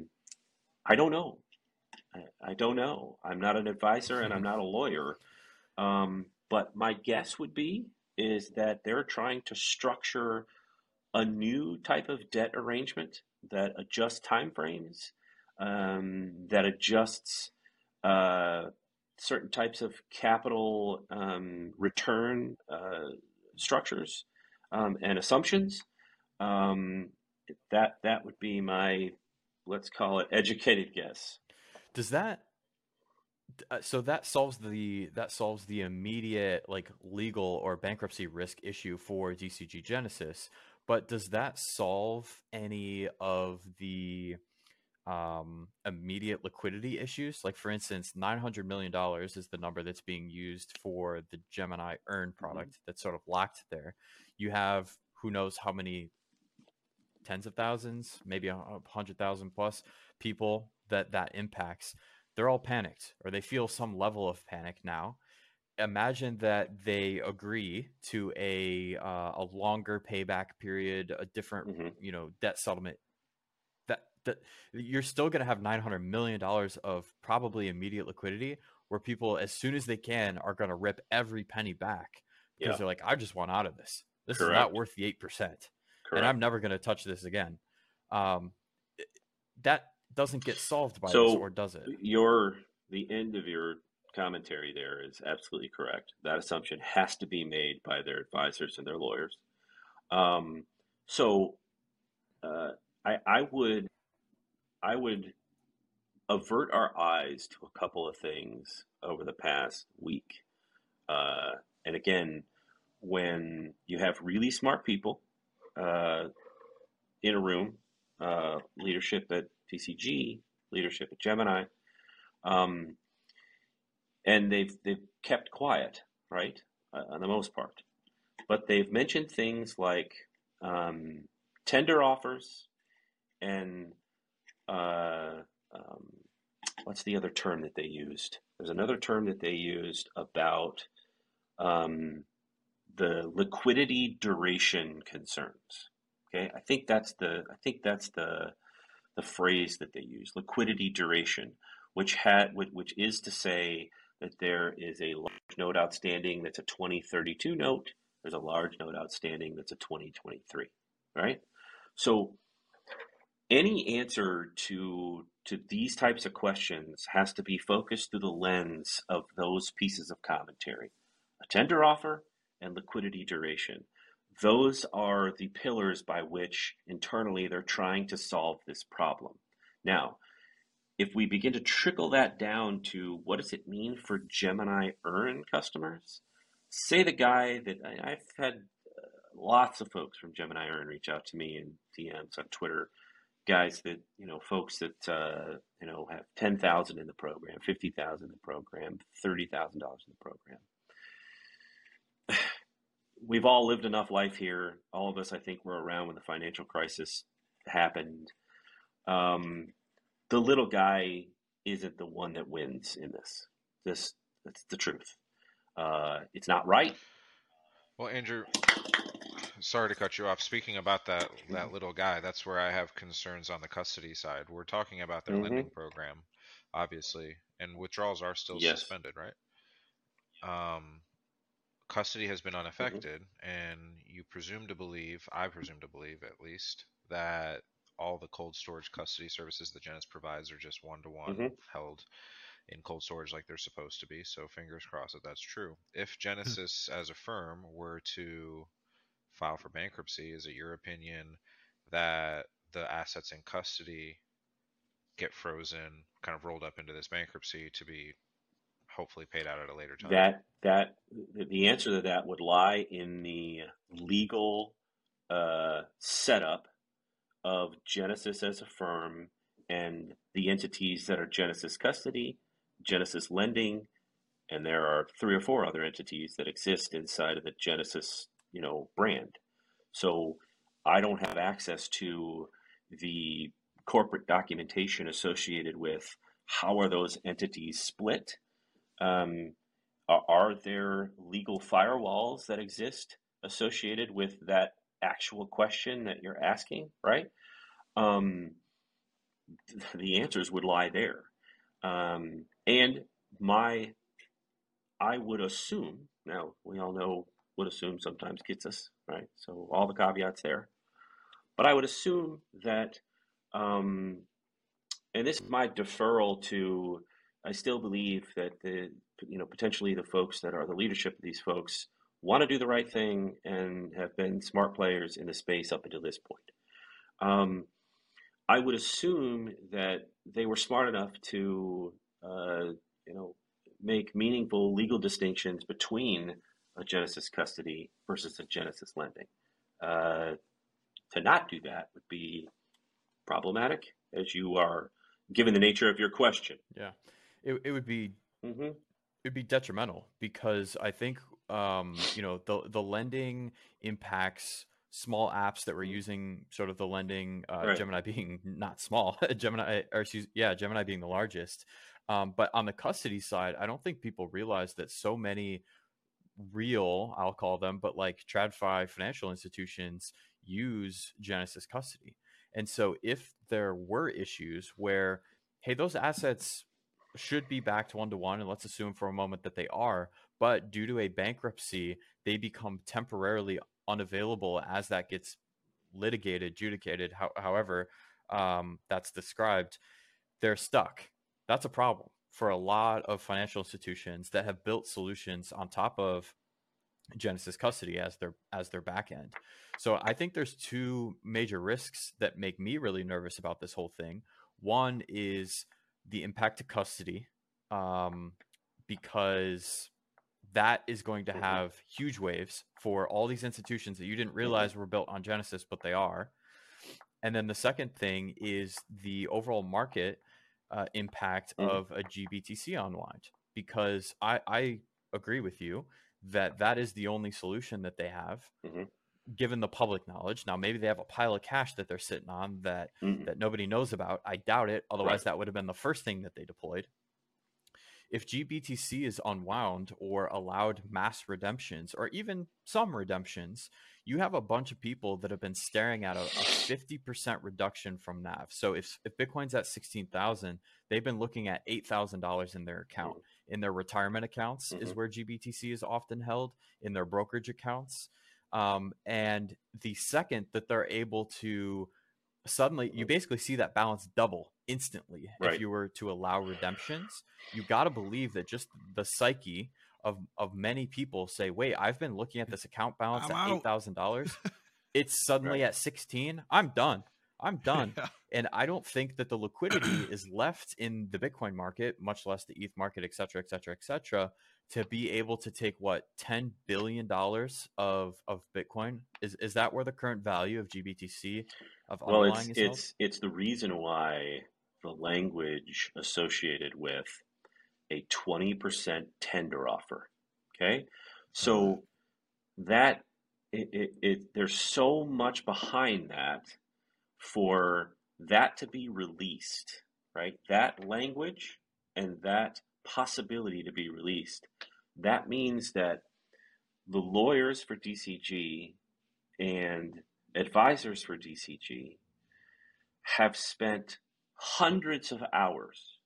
I don't know. I, I don't know. I'm not an advisor and I'm not a lawyer. Um, but my guess would be is that they're trying to structure a new type of debt arrangement that adjusts timeframes, um, that adjusts uh, certain types of capital um, return uh, structures um, and assumptions. Um, that that would be my, let's call it, educated guess. Does that uh, so that solves the that solves the immediate like legal or bankruptcy risk issue for D C G Genesis, but does that solve any of the um, immediate liquidity issues? Like for instance, nine hundred million dollars is the number that's being used for the Gemini Earn product Mm-hmm. that's sort of locked there. You have who knows how many tens of thousands, maybe a hundred thousand plus people that that impacts. They're all panicked or they feel some level of panic now. Imagine that they agree to a uh, a longer payback period, a different, Mm-hmm. you know, debt settlement. That that you're still going to have nine hundred million dollars of probably immediate liquidity, where people, as soon as they can, are going to rip every penny back because Yeah, they're like, I just want out of this. This is not correct. worth the eight percent, and I'm Correct. never going to touch this again. Um, that doesn't get solved by this, or So does it? your the end of your commentary there is absolutely correct. That assumption has to be made by their advisors and their lawyers. Um, so uh, I, I would I would avert our eyes to a couple of things over the past week. Uh, and again, when you have really smart people uh, in a room, uh, leadership at T C G, leadership at Gemini, um, and they've they've kept quiet, right, uh, on the most part. But they've mentioned things like um, tender offers and uh, um, what's the other term that they used? There's another term that they used about um, the liquidity duration concerns. Okay, I think that's the I think that's the the phrase that they use, liquidity duration, which had which is to say that there is a large note outstanding that's a twenty thirty-two note. There's a large note outstanding that's a twenty twenty-three, right? So any answer to to these types of questions has to be focused through the lens of those pieces of commentary: a tender offer and liquidity duration. Those are the pillars by which internally they're trying to solve this problem. Now, if we begin to trickle that down to what does it mean for Gemini Earn customers, say the guy that I, I've had uh, lots of folks from Gemini Earn reach out to me in D Ms on Twitter, guys that, you know, folks that, uh, you know, have ten thousand in the program, fifty thousand in the program, thirty thousand dollars in the program. We've all lived enough life here. All of us, I think, were around when the financial crisis happened. Um, the little guy isn't the one that wins in this. This, that's the truth. Uh, it's not right. Well, Andrew, sorry to cut you off. Speaking about that that little guy, that's where I have concerns on the custody side. We're talking about their Mhm. lending program, obviously, and withdrawals are still Yes. suspended, right? Um, custody has been unaffected, and you presume to believe, I presume to believe at least, that all the cold storage custody services that Genesis provides are just one-to-one Mhm. held in cold storage like they're supposed to be. So fingers crossed that that's true. If Genesis as a firm were to file for bankruptcy, is it your opinion that the assets in custody get frozen, kind of rolled up into this bankruptcy to be hopefully paid out at a later time? That that the answer to that would lie in the legal uh, setup of Genesis as a firm and the entities that are Genesis custody, Genesis lending, and there are three or four other entities that exist inside of the Genesis, you know, brand. So I don't have access to the corporate documentation associated with how are those entities split. Um, are, are there legal firewalls that exist associated with that actual question that you're asking, right? Um, the answers would lie there. Um, and my, I would assume, now we all know would assume sometimes gets us, right? So all the caveats there. But I would assume that, um, and this is my deferral to, I still believe that the, you know, potentially the folks that are the leadership of these folks want to do the right thing and have been smart players in the space up until this point. Um, I would assume that they were smart enough to, uh, you know, make meaningful legal distinctions between a Genesis custody versus a Genesis lending. Uh, to not do that would be problematic, as you are, given the nature of your question. Yeah, it it would be Mm-hmm. it'd be detrimental because I think um, you know the the lending impacts small apps that were using sort of the lending, uh, Right. Gemini being not small, Gemini or excuse yeah Gemini being the largest. Um, but on the custody side, I don't think people realize that so many real, I'll call them, but like TradFi financial institutions use Genesis custody. And so if there were issues where, hey, those assets should be backed one to one, and let's assume for a moment that they are, but due to a bankruptcy, they become temporarily unavailable as that gets litigated, adjudicated, how, however um, that's described, they're stuck. That's a problem for a lot of financial institutions that have built solutions on top of Genesis custody as their as their back end. So I think there's two major risks that make me really nervous about this whole thing. One is the impact to custody, um, because that is going to have huge waves for all these institutions that you didn't realize were built on Genesis, but they are. And then the second thing is the overall market uh, impact Mhm. of a G B T C unwind, because I, I agree with you that that is the only solution that they have. Mhm. given the public knowledge. Now, maybe they have a pile of cash that they're sitting on that Mm-mm. that nobody knows about. I doubt it. Otherwise, Right. that would have been the first thing that they deployed. If G B T C is unwound or allowed mass redemptions or even some redemptions, you have a bunch of people that have been staring at a, a fifty percent reduction from N A V. So if, if Bitcoin's at sixteen thousand, they've been looking at eight thousand dollars in their account. In their retirement accounts Mhm. is where G B T C is often held, in their brokerage accounts. Um, and the second that they're able to suddenly, you basically see that balance double instantly. Right. If you were to allow redemptions, you got to believe that just the psyche of, of many people say, wait, I've been looking at this account balance I'm at out. eight thousand dollars. It's suddenly Right. at sixteen. I'm done. I'm done. Yeah. And I don't think that the liquidity is left in the Bitcoin market, much less the E T H market, et cetera, et cetera, et cetera, to be able to take what, ten billion dollars of, of Bitcoin? Is is that where the current value of G B T C of Well, underlying it's is held? it's it's the reason why the language associated with a twenty percent tender offer. Okay, so that it, it, it there's so much behind that for that to be released, right? That language and that possibility to be released. That means that the lawyers for D C G and advisors for D C G have spent hundreds of hours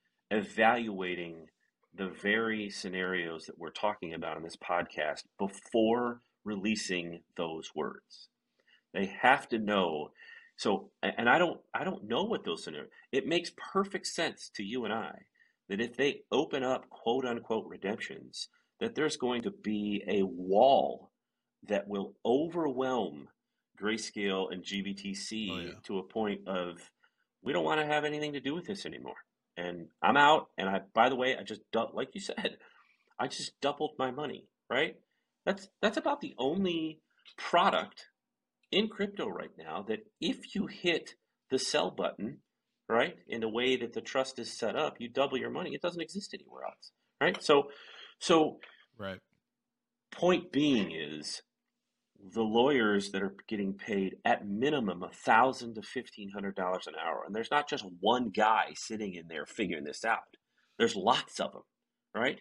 evaluating the very scenarios that we're talking about in this podcast before releasing those words. They have to know. So, and I don't, I don't know what those scenarios. It makes perfect sense to you and I that if they open up quote unquote redemptions, that there's going to be a wall that will overwhelm Grayscale and G B T C Oh, yeah. to a point of we don't want to have anything to do with this anymore. And I'm out. And I, by the way, I just du- like you said, I just doubled my money. Right? That's that's about the only product in crypto right now that if you hit the sell button, right, in the way that the trust is set up, you double your money. It doesn't exist anywhere else. Right? So, so Right. point being is the lawyers that are getting paid at minimum a thousand to fifteen hundred dollars an hour, and there's not just one guy sitting in there figuring this out. There's lots of them, right?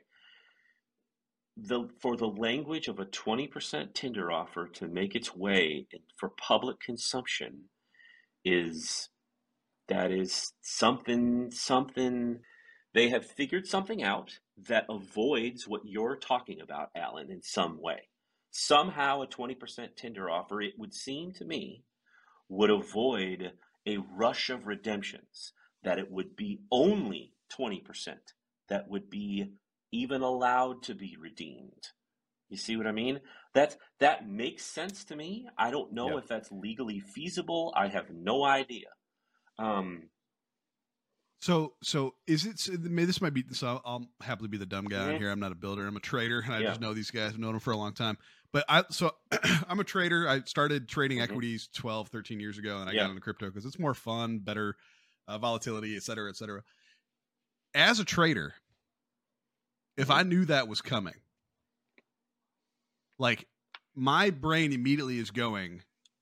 The for the language of a twenty percent tender offer to make its way in, for public consumption is that is something something they have figured something out that avoids what you're talking about, Alan, in some way. Somehow a twenty percent tender offer, it would seem to me, would avoid a rush of redemptions, that it would be only twenty percent that would be even allowed to be redeemed. You see what I mean? That, that makes sense to me. I don't know Yeah. if that's legally feasible. I have no idea. Um, So, so is it? So maybe this might be. So I'll, I'll happily be the dumb guy on Mhm. here. I'm not a builder. I'm a trader, and I Yeah. just know these guys. I've known them for a long time. But I, so I'm a trader. I started trading Mhm. equities twelve, thirteen years ago, and I Yeah. got into crypto because it's more fun, better uh, volatility, et cetera, et cetera. As a trader, if I knew that was coming, like my brain immediately is going,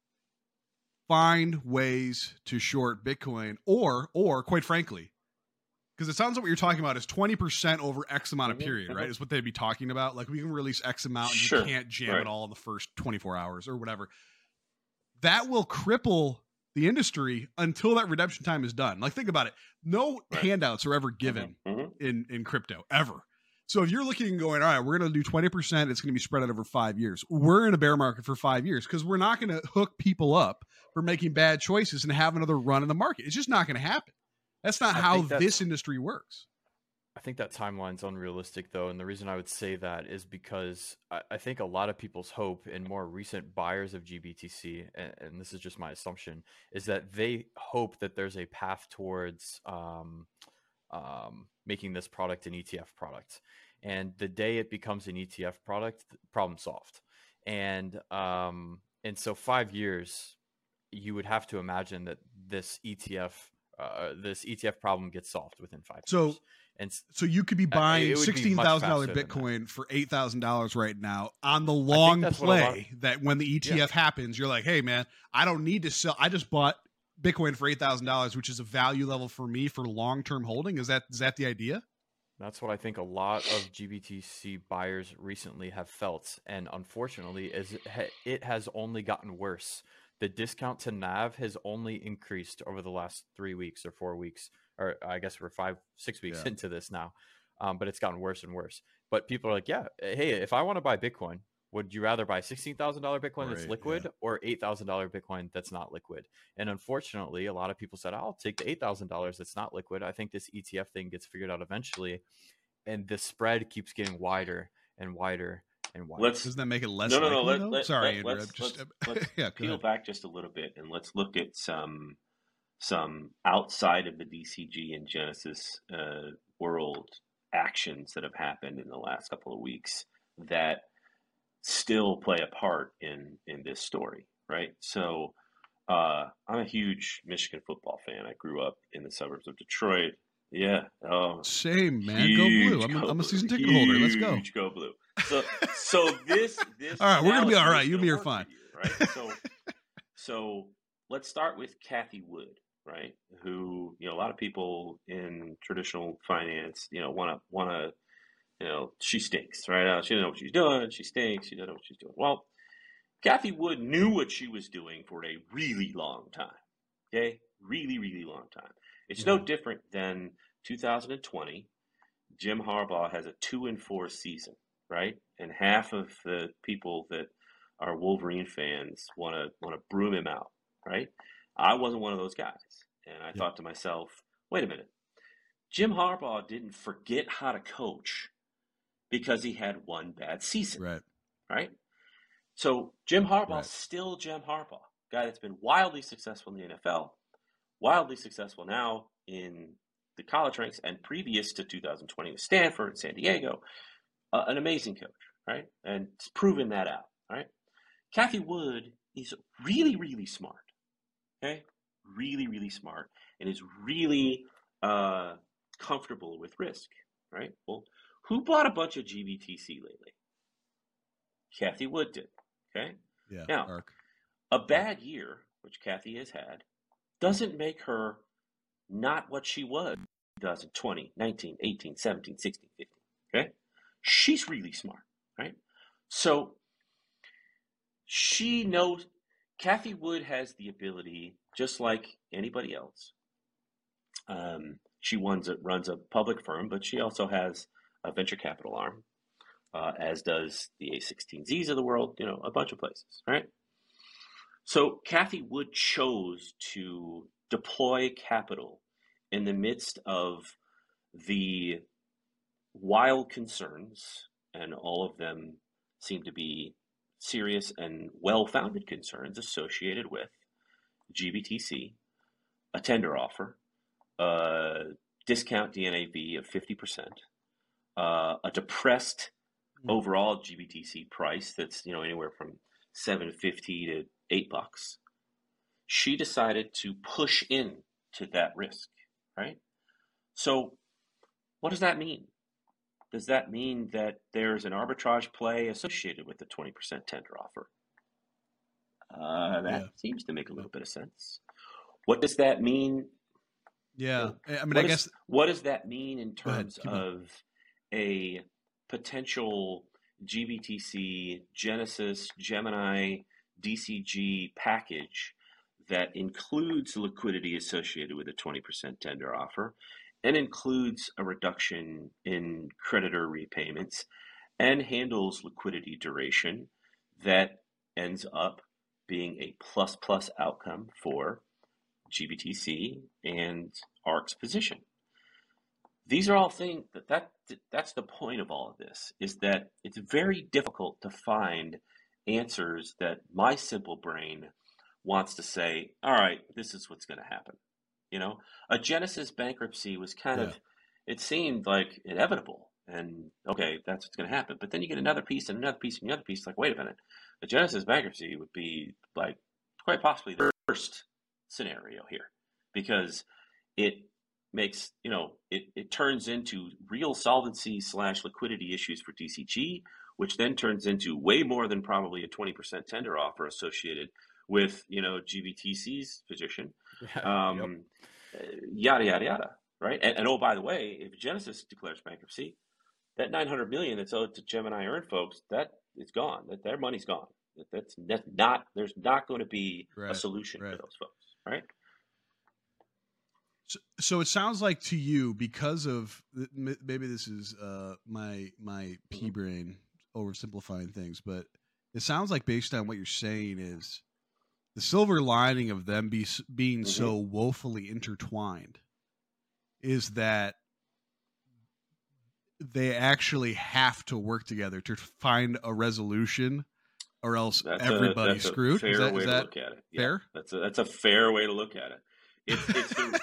find ways to short Bitcoin, or, or quite frankly, because it sounds like what you're talking about is twenty percent over X amount of Mhm, period, right? mhm. Is what they'd be talking about. Like we can release X amount and Sure, you can't jam right. it all in the first twenty-four hours or whatever. That will cripple the industry until that redemption time is done. Like think about it. No Right. handouts are ever given Mhm. in, in crypto, ever. So if you're looking and going, all right, we're going to do twenty percent, it's going to be spread out over five years. We're in a bear market for five years because we're not going to hook people up for making bad choices and have another run in the market. It's just not going to happen. That's not I how think that's- this industry works. I think that timeline's unrealistic, though, and the reason I would say that is because I, I think a lot of people's hope in more recent buyers of G B T C, and, and this is just my assumption, is that they hope that there's a path towards um, um, making this product an E T F product, and the day it becomes an E T F product, problem solved. And um, and so five years, you would have to imagine that this E T F uh, this E T F problem gets solved within five So- years. And s- So you could be Uh, buying it would be sixteen much thousand dollars faster than that. Bitcoin for eight thousand dollars right now on the long that's what a lot- play that when the E T F happens, you're like, hey, man, I don't need to sell. I just bought Bitcoin for eight thousand dollars, which is a value level for me for long-term holding. Is that is that the idea? That's what I think a lot of G B T C buyers recently have felt, and unfortunately, is it ha- it has only gotten worse. The discount to N A V has only increased over the last three weeks or four weeks, or I guess we're five, six weeks Yeah. into this now, um, but it's gotten worse and worse. But people are like, yeah, hey, if I want to buy Bitcoin, would you rather buy sixteen thousand dollars Bitcoin that's Right, liquid yeah. or eight thousand dollars Bitcoin that's not liquid? And unfortunately, a lot of people said, I'll take the eight thousand dollars that's not liquid. I think this E T F thing gets figured out eventually. And the spread keeps getting wider and wider and wider. Let's Doesn't that make it less no, no, likely, no. Let, though? let, Sorry, let, Andrew. let's, I'm just, let's, let's yeah, go peel ahead. back just a little bit and let's look at some some outside of the D C G and Genesis uh, world actions that have happened in the last couple of weeks that still play a part in in this story, right? So uh, I'm a huge Michigan football fan. I grew up in the suburbs of Detroit. Yeah. Oh, Same, man. Go huge blue. I'm a, Go I'm a Blue. season ticket holder. Let's go. Huge Go Blue. So, so this, this. All right, we're gonna be all analogy right. is You and gonna me are work for fine. you, right? So, so let's start with Kathy Wood, right? Who, you know, a lot of people in traditional finance, you know, want to, want to, you know, she stinks, right? Uh, she doesn't know what she's doing. She stinks. She doesn't know what she's doing. Well, Kathy Wood knew what she was doing for a really long time. Okay, really, really long time. It's no different than two thousand twenty. Jim Harbaugh has a two and four season, right? And half of the people that are Wolverine fans want to want to broom him out, right? I wasn't one of those guys, and I Yep. thought to myself, wait a minute, Jim Harbaugh didn't forget how to coach because he had one bad season, Right. right? So Jim Harbaugh's Right. still Jim Harbaugh, guy that's been wildly successful in the N F L, wildly successful now in the college ranks, and previous to two thousand twenty with Stanford and San Diego, uh, an amazing coach, right? And it's proven that out, right? Kathy Wood is really, really smart, okay? Really, really smart, and is really uh, comfortable with risk, right? Well, who bought a bunch of G B T C lately? Kathy Wood did, okay? Yeah. Now, Arc. A bad year, which Kathy has had, doesn't make her not what she was in twenty twenty, nineteen, eighteen, seventeen, sixteen, fifteen. Okay? She's really smart, right? So she knows, Kathy Wood has the ability, just like anybody else. Um, she runs a, runs a public firm, but she also has a venture capital arm, uh, as does the A sixteen Zs of the world, you know, a bunch of places, right? So Kathy Wood chose to deploy capital in the midst of the wild concerns, and all of them seem to be serious and well-founded concerns associated with G B T C, a tender offer, a discount D N A V of fifty percent, uh, a depressed overall G B T C price that's, you know, anywhere from seven fifty to eight bucks. She decided to push in to that risk, right? So what does that mean? Does that mean that there's an arbitrage play associated with the twenty percent tender offer? Uh, that Yeah. seems to make a little bit of sense. What does that mean? Yeah. I mean, What I is- guess. what does that mean in Go ahead, terms keep going. of a potential G B T C, Genesis, Gemini, D C G package that includes liquidity associated with a twenty percent tender offer and includes a reduction in creditor repayments and handles liquidity duration that ends up being a plus plus outcome for G B T C and ARK's position? These are all things that, that that's the point of all of this, is that it's very difficult to find answers that my simple brain wants to say, all right, this is what's going to happen. You know, a Genesis bankruptcy was kind Yeah. of, it seemed like inevitable, and okay, that's what's going to happen. But then you get another piece and another piece and another piece, like, wait a minute, the Genesis bankruptcy would be like quite possibly the worst scenario here, because it makes, you know, it, it turns into real solvency slash liquidity issues for D C G, which then turns into way more than probably a twenty percent tender offer associated with, you know, G B T C's position, Yeah. um, yada, yada, yada, right? And, and oh, by the way, if Genesis declares bankruptcy, that nine hundred million dollars that's owed to Gemini Earn folks, that is gone. That their money's gone. That, that's, that's not, there's not going to be Right, a solution right. for those folks, right? So, so it sounds like to you, because of maybe this is uh, my my pea brain oversimplifying things, but it sounds like based on what you're saying is the silver lining of them be, being Mhm. so woefully intertwined is that they actually have to work together to find a resolution, or else That's everybody's a, that's screwed. A fair Is that, way is to that look at it. Yeah, fair? that's a that's a fair way to look at it. It's it's the,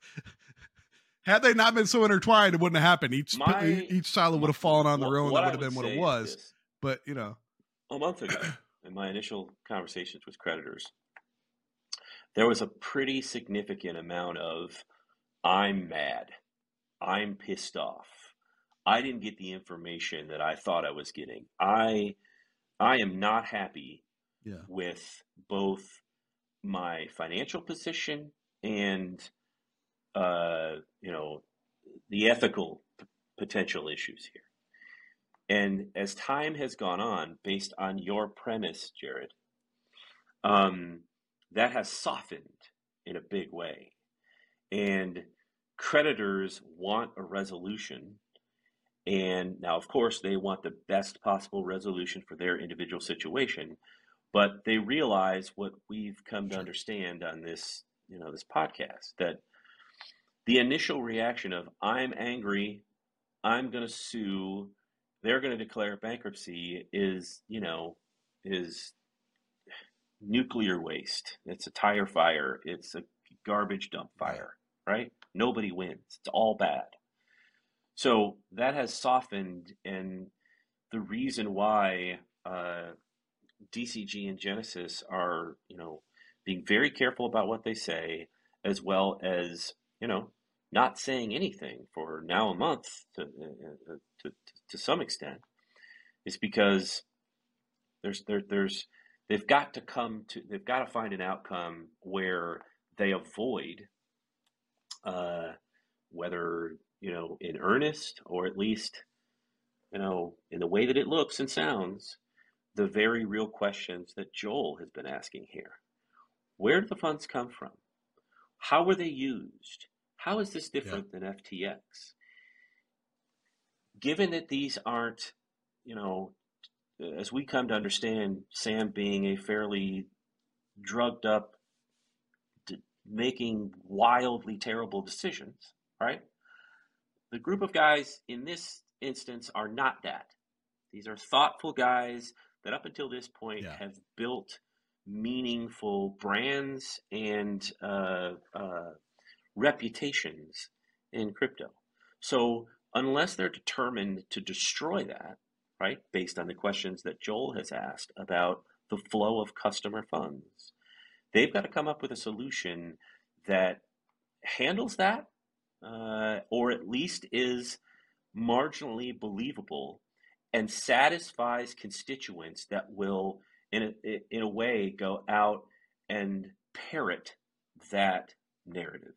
Had they not been so intertwined, it wouldn't have happened. Each My- each silo would have fallen on their what- own. what That I would have been what say it is was. this. But you know, A month ago, in my initial conversations with creditors, there was a pretty significant amount of I'm mad, I'm pissed off, I didn't get the information that I thought I was getting. I I am not happy yeah, with both my financial position and uh, you know, the ethical p- potential issues here. And as time has gone on, based on your premise, Jared, um, that has softened in a big way. And creditors want a resolution. And now, of course, they want the best possible resolution for their individual situation. But they realize what we've come to Sure. understand on this, you know, this podcast, that the initial reaction of I'm angry, I'm going to sue, they're going to declare bankruptcy is, you know, is nuclear waste. It's a tire fire. It's a garbage dump fire, right? Nobody wins. It's all bad. So that has softened, and the reason why uh, D C G and Genesis are, you know, being very careful about what they say, as well as, you know, not saying anything for now a month to, uh, to, to some extent, is because there's there, there's they've got to come to they've got to find an outcome where they avoid uh, whether, you know, in earnest or at least, you know, in the way that it looks and sounds, the very real questions that Joel has been asking here. Where did the funds come from? How were they used? How is this different yeah. than F T X? Given that these aren't, you know, as we come to understand Sam being a fairly drugged up, making wildly terrible decisions, right? The group of guys in this instance are not that. These are thoughtful guys that up until this point yeah. have built meaningful brands and uh, uh, reputations in crypto. So unless they're determined to destroy that, right, based on the questions that Joel has asked about the flow of customer funds, they've got to come up with a solution that handles that, uh, or at least is marginally believable and satisfies constituents that will, in a, in a way, go out and parrot that narrative.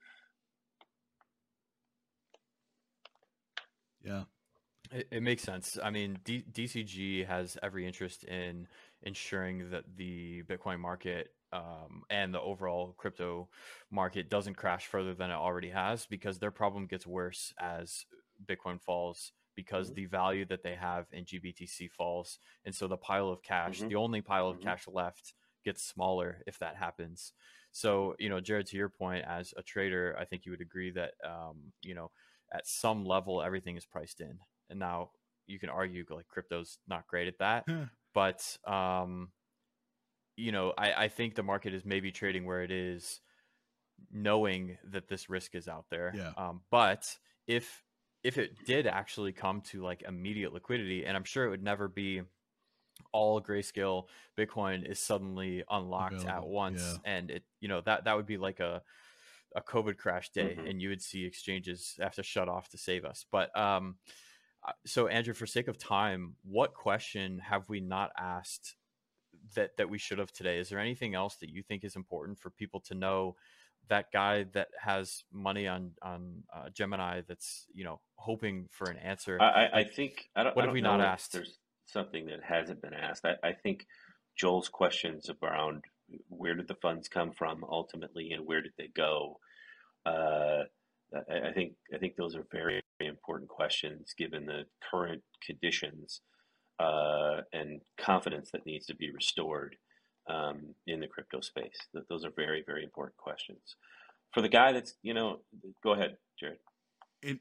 Yeah. It, it makes sense. I mean, D- DCG has every interest in ensuring that the Bitcoin market um, and the overall crypto market doesn't crash further than it already has, because their problem gets worse as Bitcoin falls, because mm-hmm. the value that they have in G B T C falls. And so the pile of cash, mm-hmm. the only pile of mm-hmm. cash left, gets smaller if that happens. So, you know, Jared, to your point, as a trader, I think you would agree that, um, you know, at some level, everything is priced in. And now you can argue like crypto's not great at that, but, um, you know, I, I think the market is maybe trading where it is, knowing that this risk is out there. Yeah. Um, but if, if it did actually come to like immediate liquidity, and I'm sure it would never be all Grayscale Bitcoin is suddenly unlocked Available. at once. Yeah. And it, you know, that, that would be like a, a COVID crash day, Mhm. and you would see exchanges have to shut off to save us. But um, uh, so Andrew, for sake of time, what question have we not asked that that we should have today? Is there anything else that you think is important for people to know? That guy that has money on on uh, Gemini, that's, you know, hoping for an answer. I, I, I Like, think I don't what I have we don't not know if asked? there's something that hasn't been asked. I, I think Joel's questions around where did the funds come from ultimately and where did they go? Uh, I, I think I think those are very, very important questions given the current conditions uh, and confidence that needs to be restored um, in the crypto space. Th- Those are very, very important questions. For the guy that's, you know, go ahead, Jared. And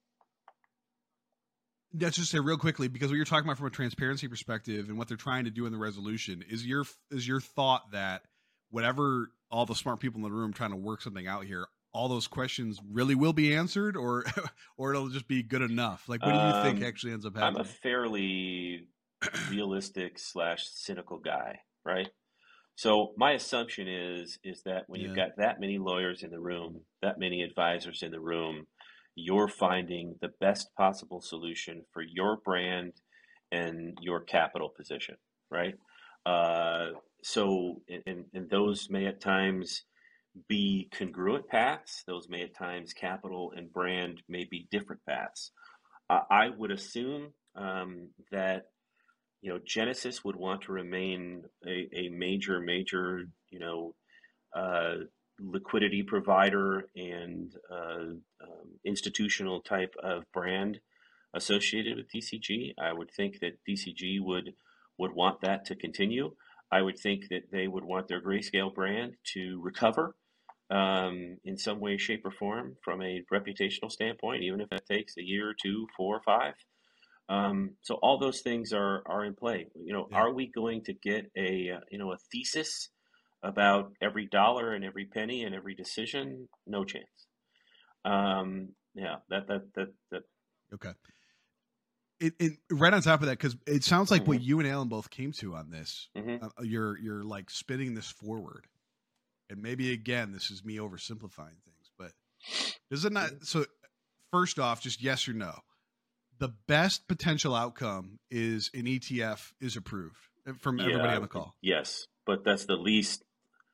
that's just say real quickly, because what you're talking about from a transparency perspective and what they're trying to do in the resolution is your is your thought that whatever all the smart people in the room trying to work something out here, all those questions really will be answered, or or it'll just be good enough. Like, what do you think Um, actually ends up I'm a happening? fairly realistic slash cynical guy, right? So my assumption is is that when you've Yeah, got that many lawyers in the room, that many advisors in the room, you're finding the best possible solution for your brand and your capital position, right? Uh, so, and, and those may at times be congruent paths. Those may at times capital and brand may be different paths. Uh, I would assume um, that you know Genesis would want to remain a, a major, major you know uh, liquidity provider and uh, um, institutional type of brand associated with D C G. I would think that D C G would would want that to continue. I would think that they would want their Grayscale brand to recover um, in some way, shape, or form from a reputational standpoint, even if it takes a year, two, four, five. Um, so all those things are are in play. You know, yeah. are we going to get a uh, you know a thesis about every dollar and every penny and every decision? No chance. Um, yeah, that that that that. Okay. It, it right on top of that, because it sounds like what Mhm, you and Alan both came to on this. mhm. Uh, you're you're like spinning this forward, and maybe again, this is me oversimplifying things, but does it not? Mhm. So, first off, just yes or no. The best potential outcome is an E T F is approved from everybody Yeah, on the call. yes, but that's the least.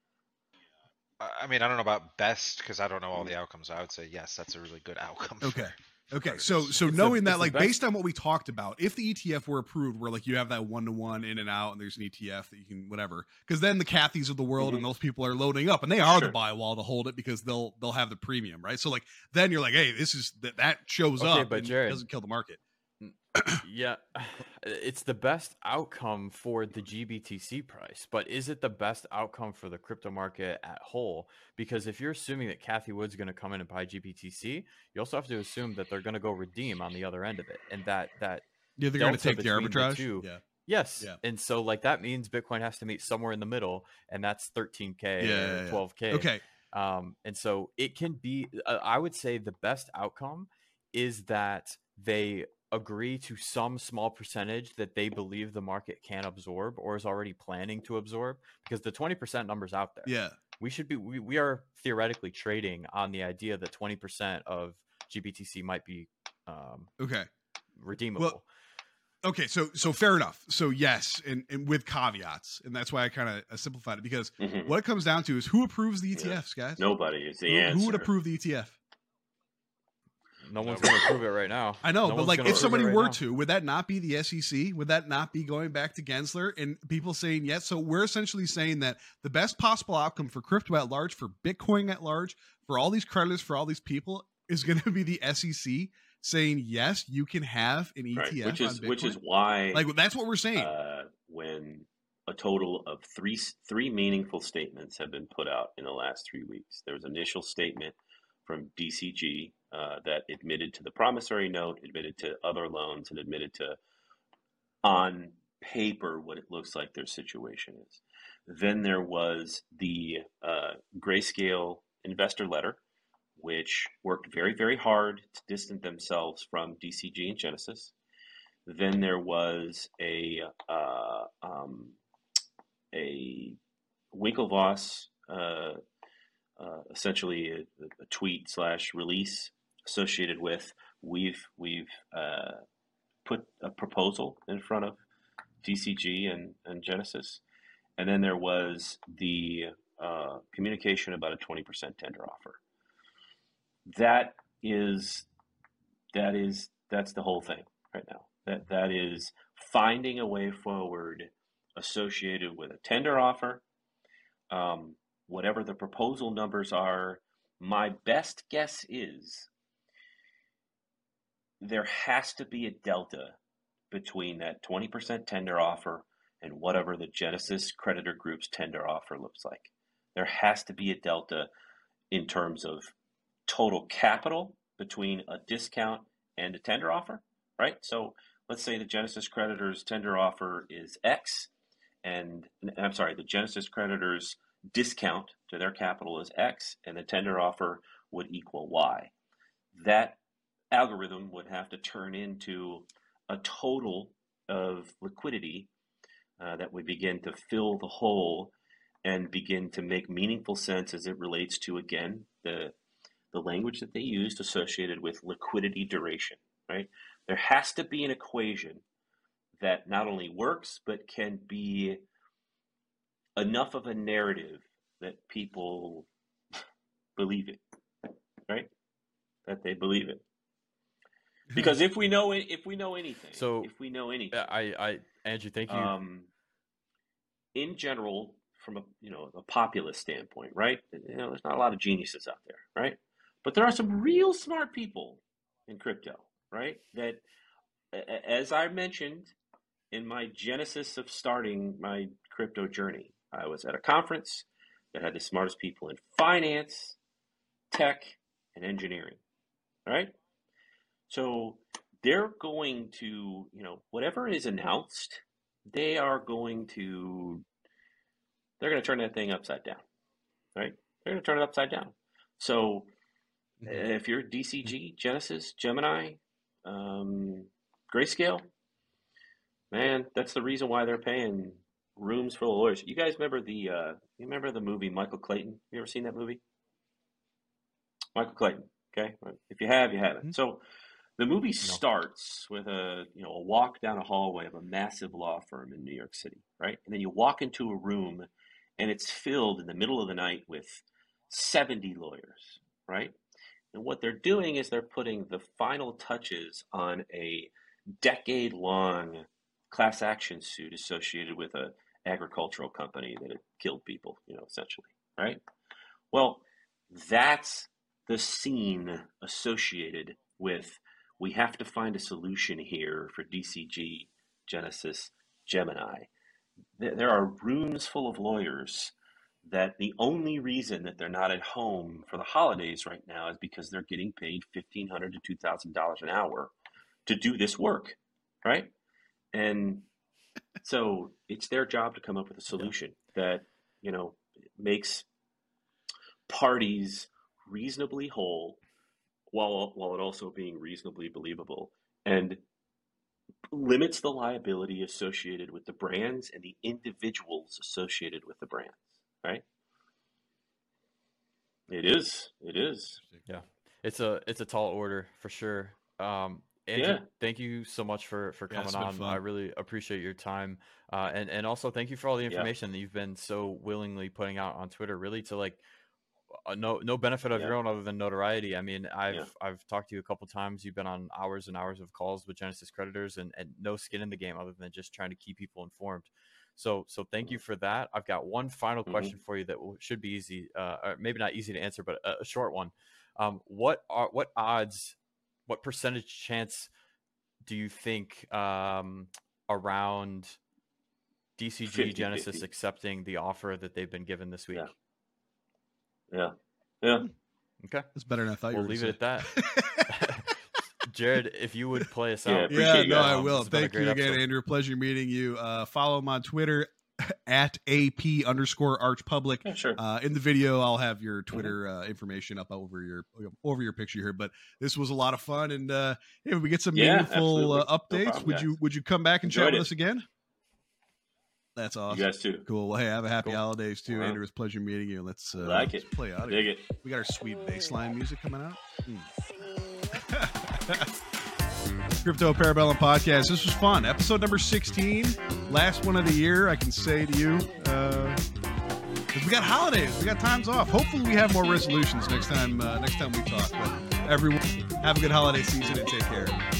I I mean, I don't know about best because I don't know all Mhm. the outcomes. I would say yes, that's a really good outcome Okay. for Okay. for So this. so It's the knowing it's that, the like, best. based on what we talked about, if the E T F were approved, where like you have that one to one in and out, and there's an E T F that you can whatever, because then the Cathys of the world and Mhm. those people are loading up, and they are the Sure. buy wall to hold it because they'll they'll have the premium, right? So like then you're like, hey, this is that that shows Okay, up but and Jared, doesn't kill the market. N- Yeah, it's the best outcome for the G B T C price, but is it the best outcome for the crypto market at whole? Because if you're assuming that Kathy Wood's going to come in and buy G B T C, you also have to assume that they're going to go redeem on the other end of it, and that that Yeah, they're going to delta take the between the arbitrage. two, Yeah. yes, Yeah. and so like that means Bitcoin has to meet somewhere in the middle, and that's thirteen K Yeah. or Yeah. yeah. twelve K. Okay. Um, and so it can be, uh, I would say the best outcome is that they agree to some small percentage that they believe the market can absorb or is already planning to absorb, because the twenty percent number's out there. Yeah. We should be, we, we are theoretically trading on the idea that twenty percent of G B T C might be um, Okay. redeemable. Well, okay, so so fair enough. So yes, and, and with caveats, and that's why I kind of simplified it, because Mhm. what it comes down to is who approves the Yeah. E T Fs, guys. Nobody is the Who, answer. who would approve the E T F? No one's Nobody. going to approve it right now. I know, No but one's like gonna if approve it somebody right were now. to, would that not be the S E C? Would that not be going back to Gensler and people saying yes? So we're essentially saying that the best possible outcome for crypto at large, for Bitcoin at large, for all these creditors, for all these people, is going to be the S E C saying yes, you can have an Right, E T F which on is Bitcoin. which is why Like that's what we're saying. uh, when a total of three three meaningful statements have been put out in the last three weeks. There was an initial statement from D C G uh, that admitted to the promissory note, admitted to other loans, and admitted to, on paper, what it looks like their situation is. Then there was the uh, Grayscale investor letter, which worked very, very hard to distance themselves from D C G and Genesis. Then there was a uh, um, a Winklevoss uh, uh, essentially a, a tweet slash release associated with we've we've uh, put a proposal in front of D C G and, and Genesis, and then there was the uh, communication about a twenty percent tender offer. That is that is that's the whole thing right now. That that is finding a way forward associated with a tender offer. Um, whatever the proposal numbers are, my best guess is there has to be a delta between that twenty percent tender offer and whatever the Genesis creditor group's tender offer looks like. There has to be a delta in terms of total capital between a discount and a tender offer, right? So let's say the Genesis creditors tender offer is X, and I'm sorry, the Genesis creditors discount to their capital is X, and the tender offer would equal Y. That algorithm would have to turn into a total of liquidity uh, that would begin to fill the hole and begin to make meaningful sense as it relates to, again, the the language that they used associated with liquidity duration, right? There has to be an equation that not only works, but can be enough of a narrative that people believe it, right? That they believe it. Because if we know it, if we know anything, So if we know anything, I, I, Andrew, thank you. um, in general, from a you know a populist standpoint, right? You know, there's not a lot of geniuses out there, right? But there are some real smart people in crypto, right? That, as I mentioned in my genesis of starting my crypto journey, I was at a conference that had the smartest people in finance, tech, and engineering, right? So they're going to, you know, whatever is announced, they are going to, they're going to turn that thing upside down, right? They're going to turn it upside down. So mm-hmm. if you're D C G, Genesis, Gemini, um, Grayscale, man, that's the reason why they're paying rooms full of lawyers. You guys remember the, uh, you remember the movie Michael Clayton? You ever seen that movie? Michael Clayton, okay? If you have, you haven't. Mm-hmm. So the movie starts with a you know a walk down a hallway of a massive law firm in New York City, right? And then you walk into a room, and it's filled in the middle of the night with seventy lawyers, right? And what they're doing is they're putting the final touches on a decade-long class action suit associated with a agricultural company that had killed people, you know, essentially, right? Well, that's the scene associated with we have to find a solution here for D C G, Genesis, Gemini. There are rooms full of lawyers that the only reason that they're not at home for the holidays right now is because they're getting paid fifteen hundred dollars to two thousand dollars an hour to do this work, right? And so it's their job to come up with a solution that, you know, makes parties reasonably whole, while while it also being reasonably believable, and limits the liability associated with the brands and the individuals associated with the brands, right? It is. It is. Yeah. It's a it's a tall order for sure. Um Andrew, yeah. Thank you so much for, for coming yeah, on. Fun. I really appreciate your time. Uh, and, and also thank you for all the information yeah. that you've been so willingly putting out on Twitter, really to like, Uh, no, no benefit of yeah. your own other than notoriety. I mean, I've yeah. I've talked to you a couple times. You've been on hours and hours of calls with Genesis creditors, and, and no skin in the game other than just trying to keep people informed. So so thank mm-hmm. you for that. I've got one final mm-hmm. question for you that will, should be easy, uh, or maybe not easy to answer, but a, a short one. Um, what are what odds, what percentage chance do you think um, around D C G fifty, Genesis fifty accepting the offer that they've been given this week? Yeah. Yeah. Yeah. Okay. That's better than I thought we'll you were leave say. it at that. Jared, if you would play us out. Yeah, yeah no, guys. I will. Thank you again, episode. Andrew. Pleasure meeting you. Uh, follow him on Twitter at AP underscore Arch Public. Yeah, sure. Uh, in the video, I'll have your Twitter uh, information up over your over your picture here. But this was a lot of fun, and uh, hey, if we get some yeah, meaningful uh, updates, no problem, would guys. you would you come back and Enjoyed chat with it. us again? That's awesome. You guys too. Cool. Well, hey, have a happy Cool. holidays too, All right. Andrew. It's a pleasure meeting you. Let's uh, Like let's it. play out of Dig here. it. We got our sweet baseline music coming out. Mm. Crypto Parabellum Podcast. This was fun. Episode number sixteen, last one of the year. I can say to you, uh, 'cause we got holidays, we got times off. Hopefully, we have more resolutions next time. Uh, next time we talk. But everyone, have a good holiday season and take care.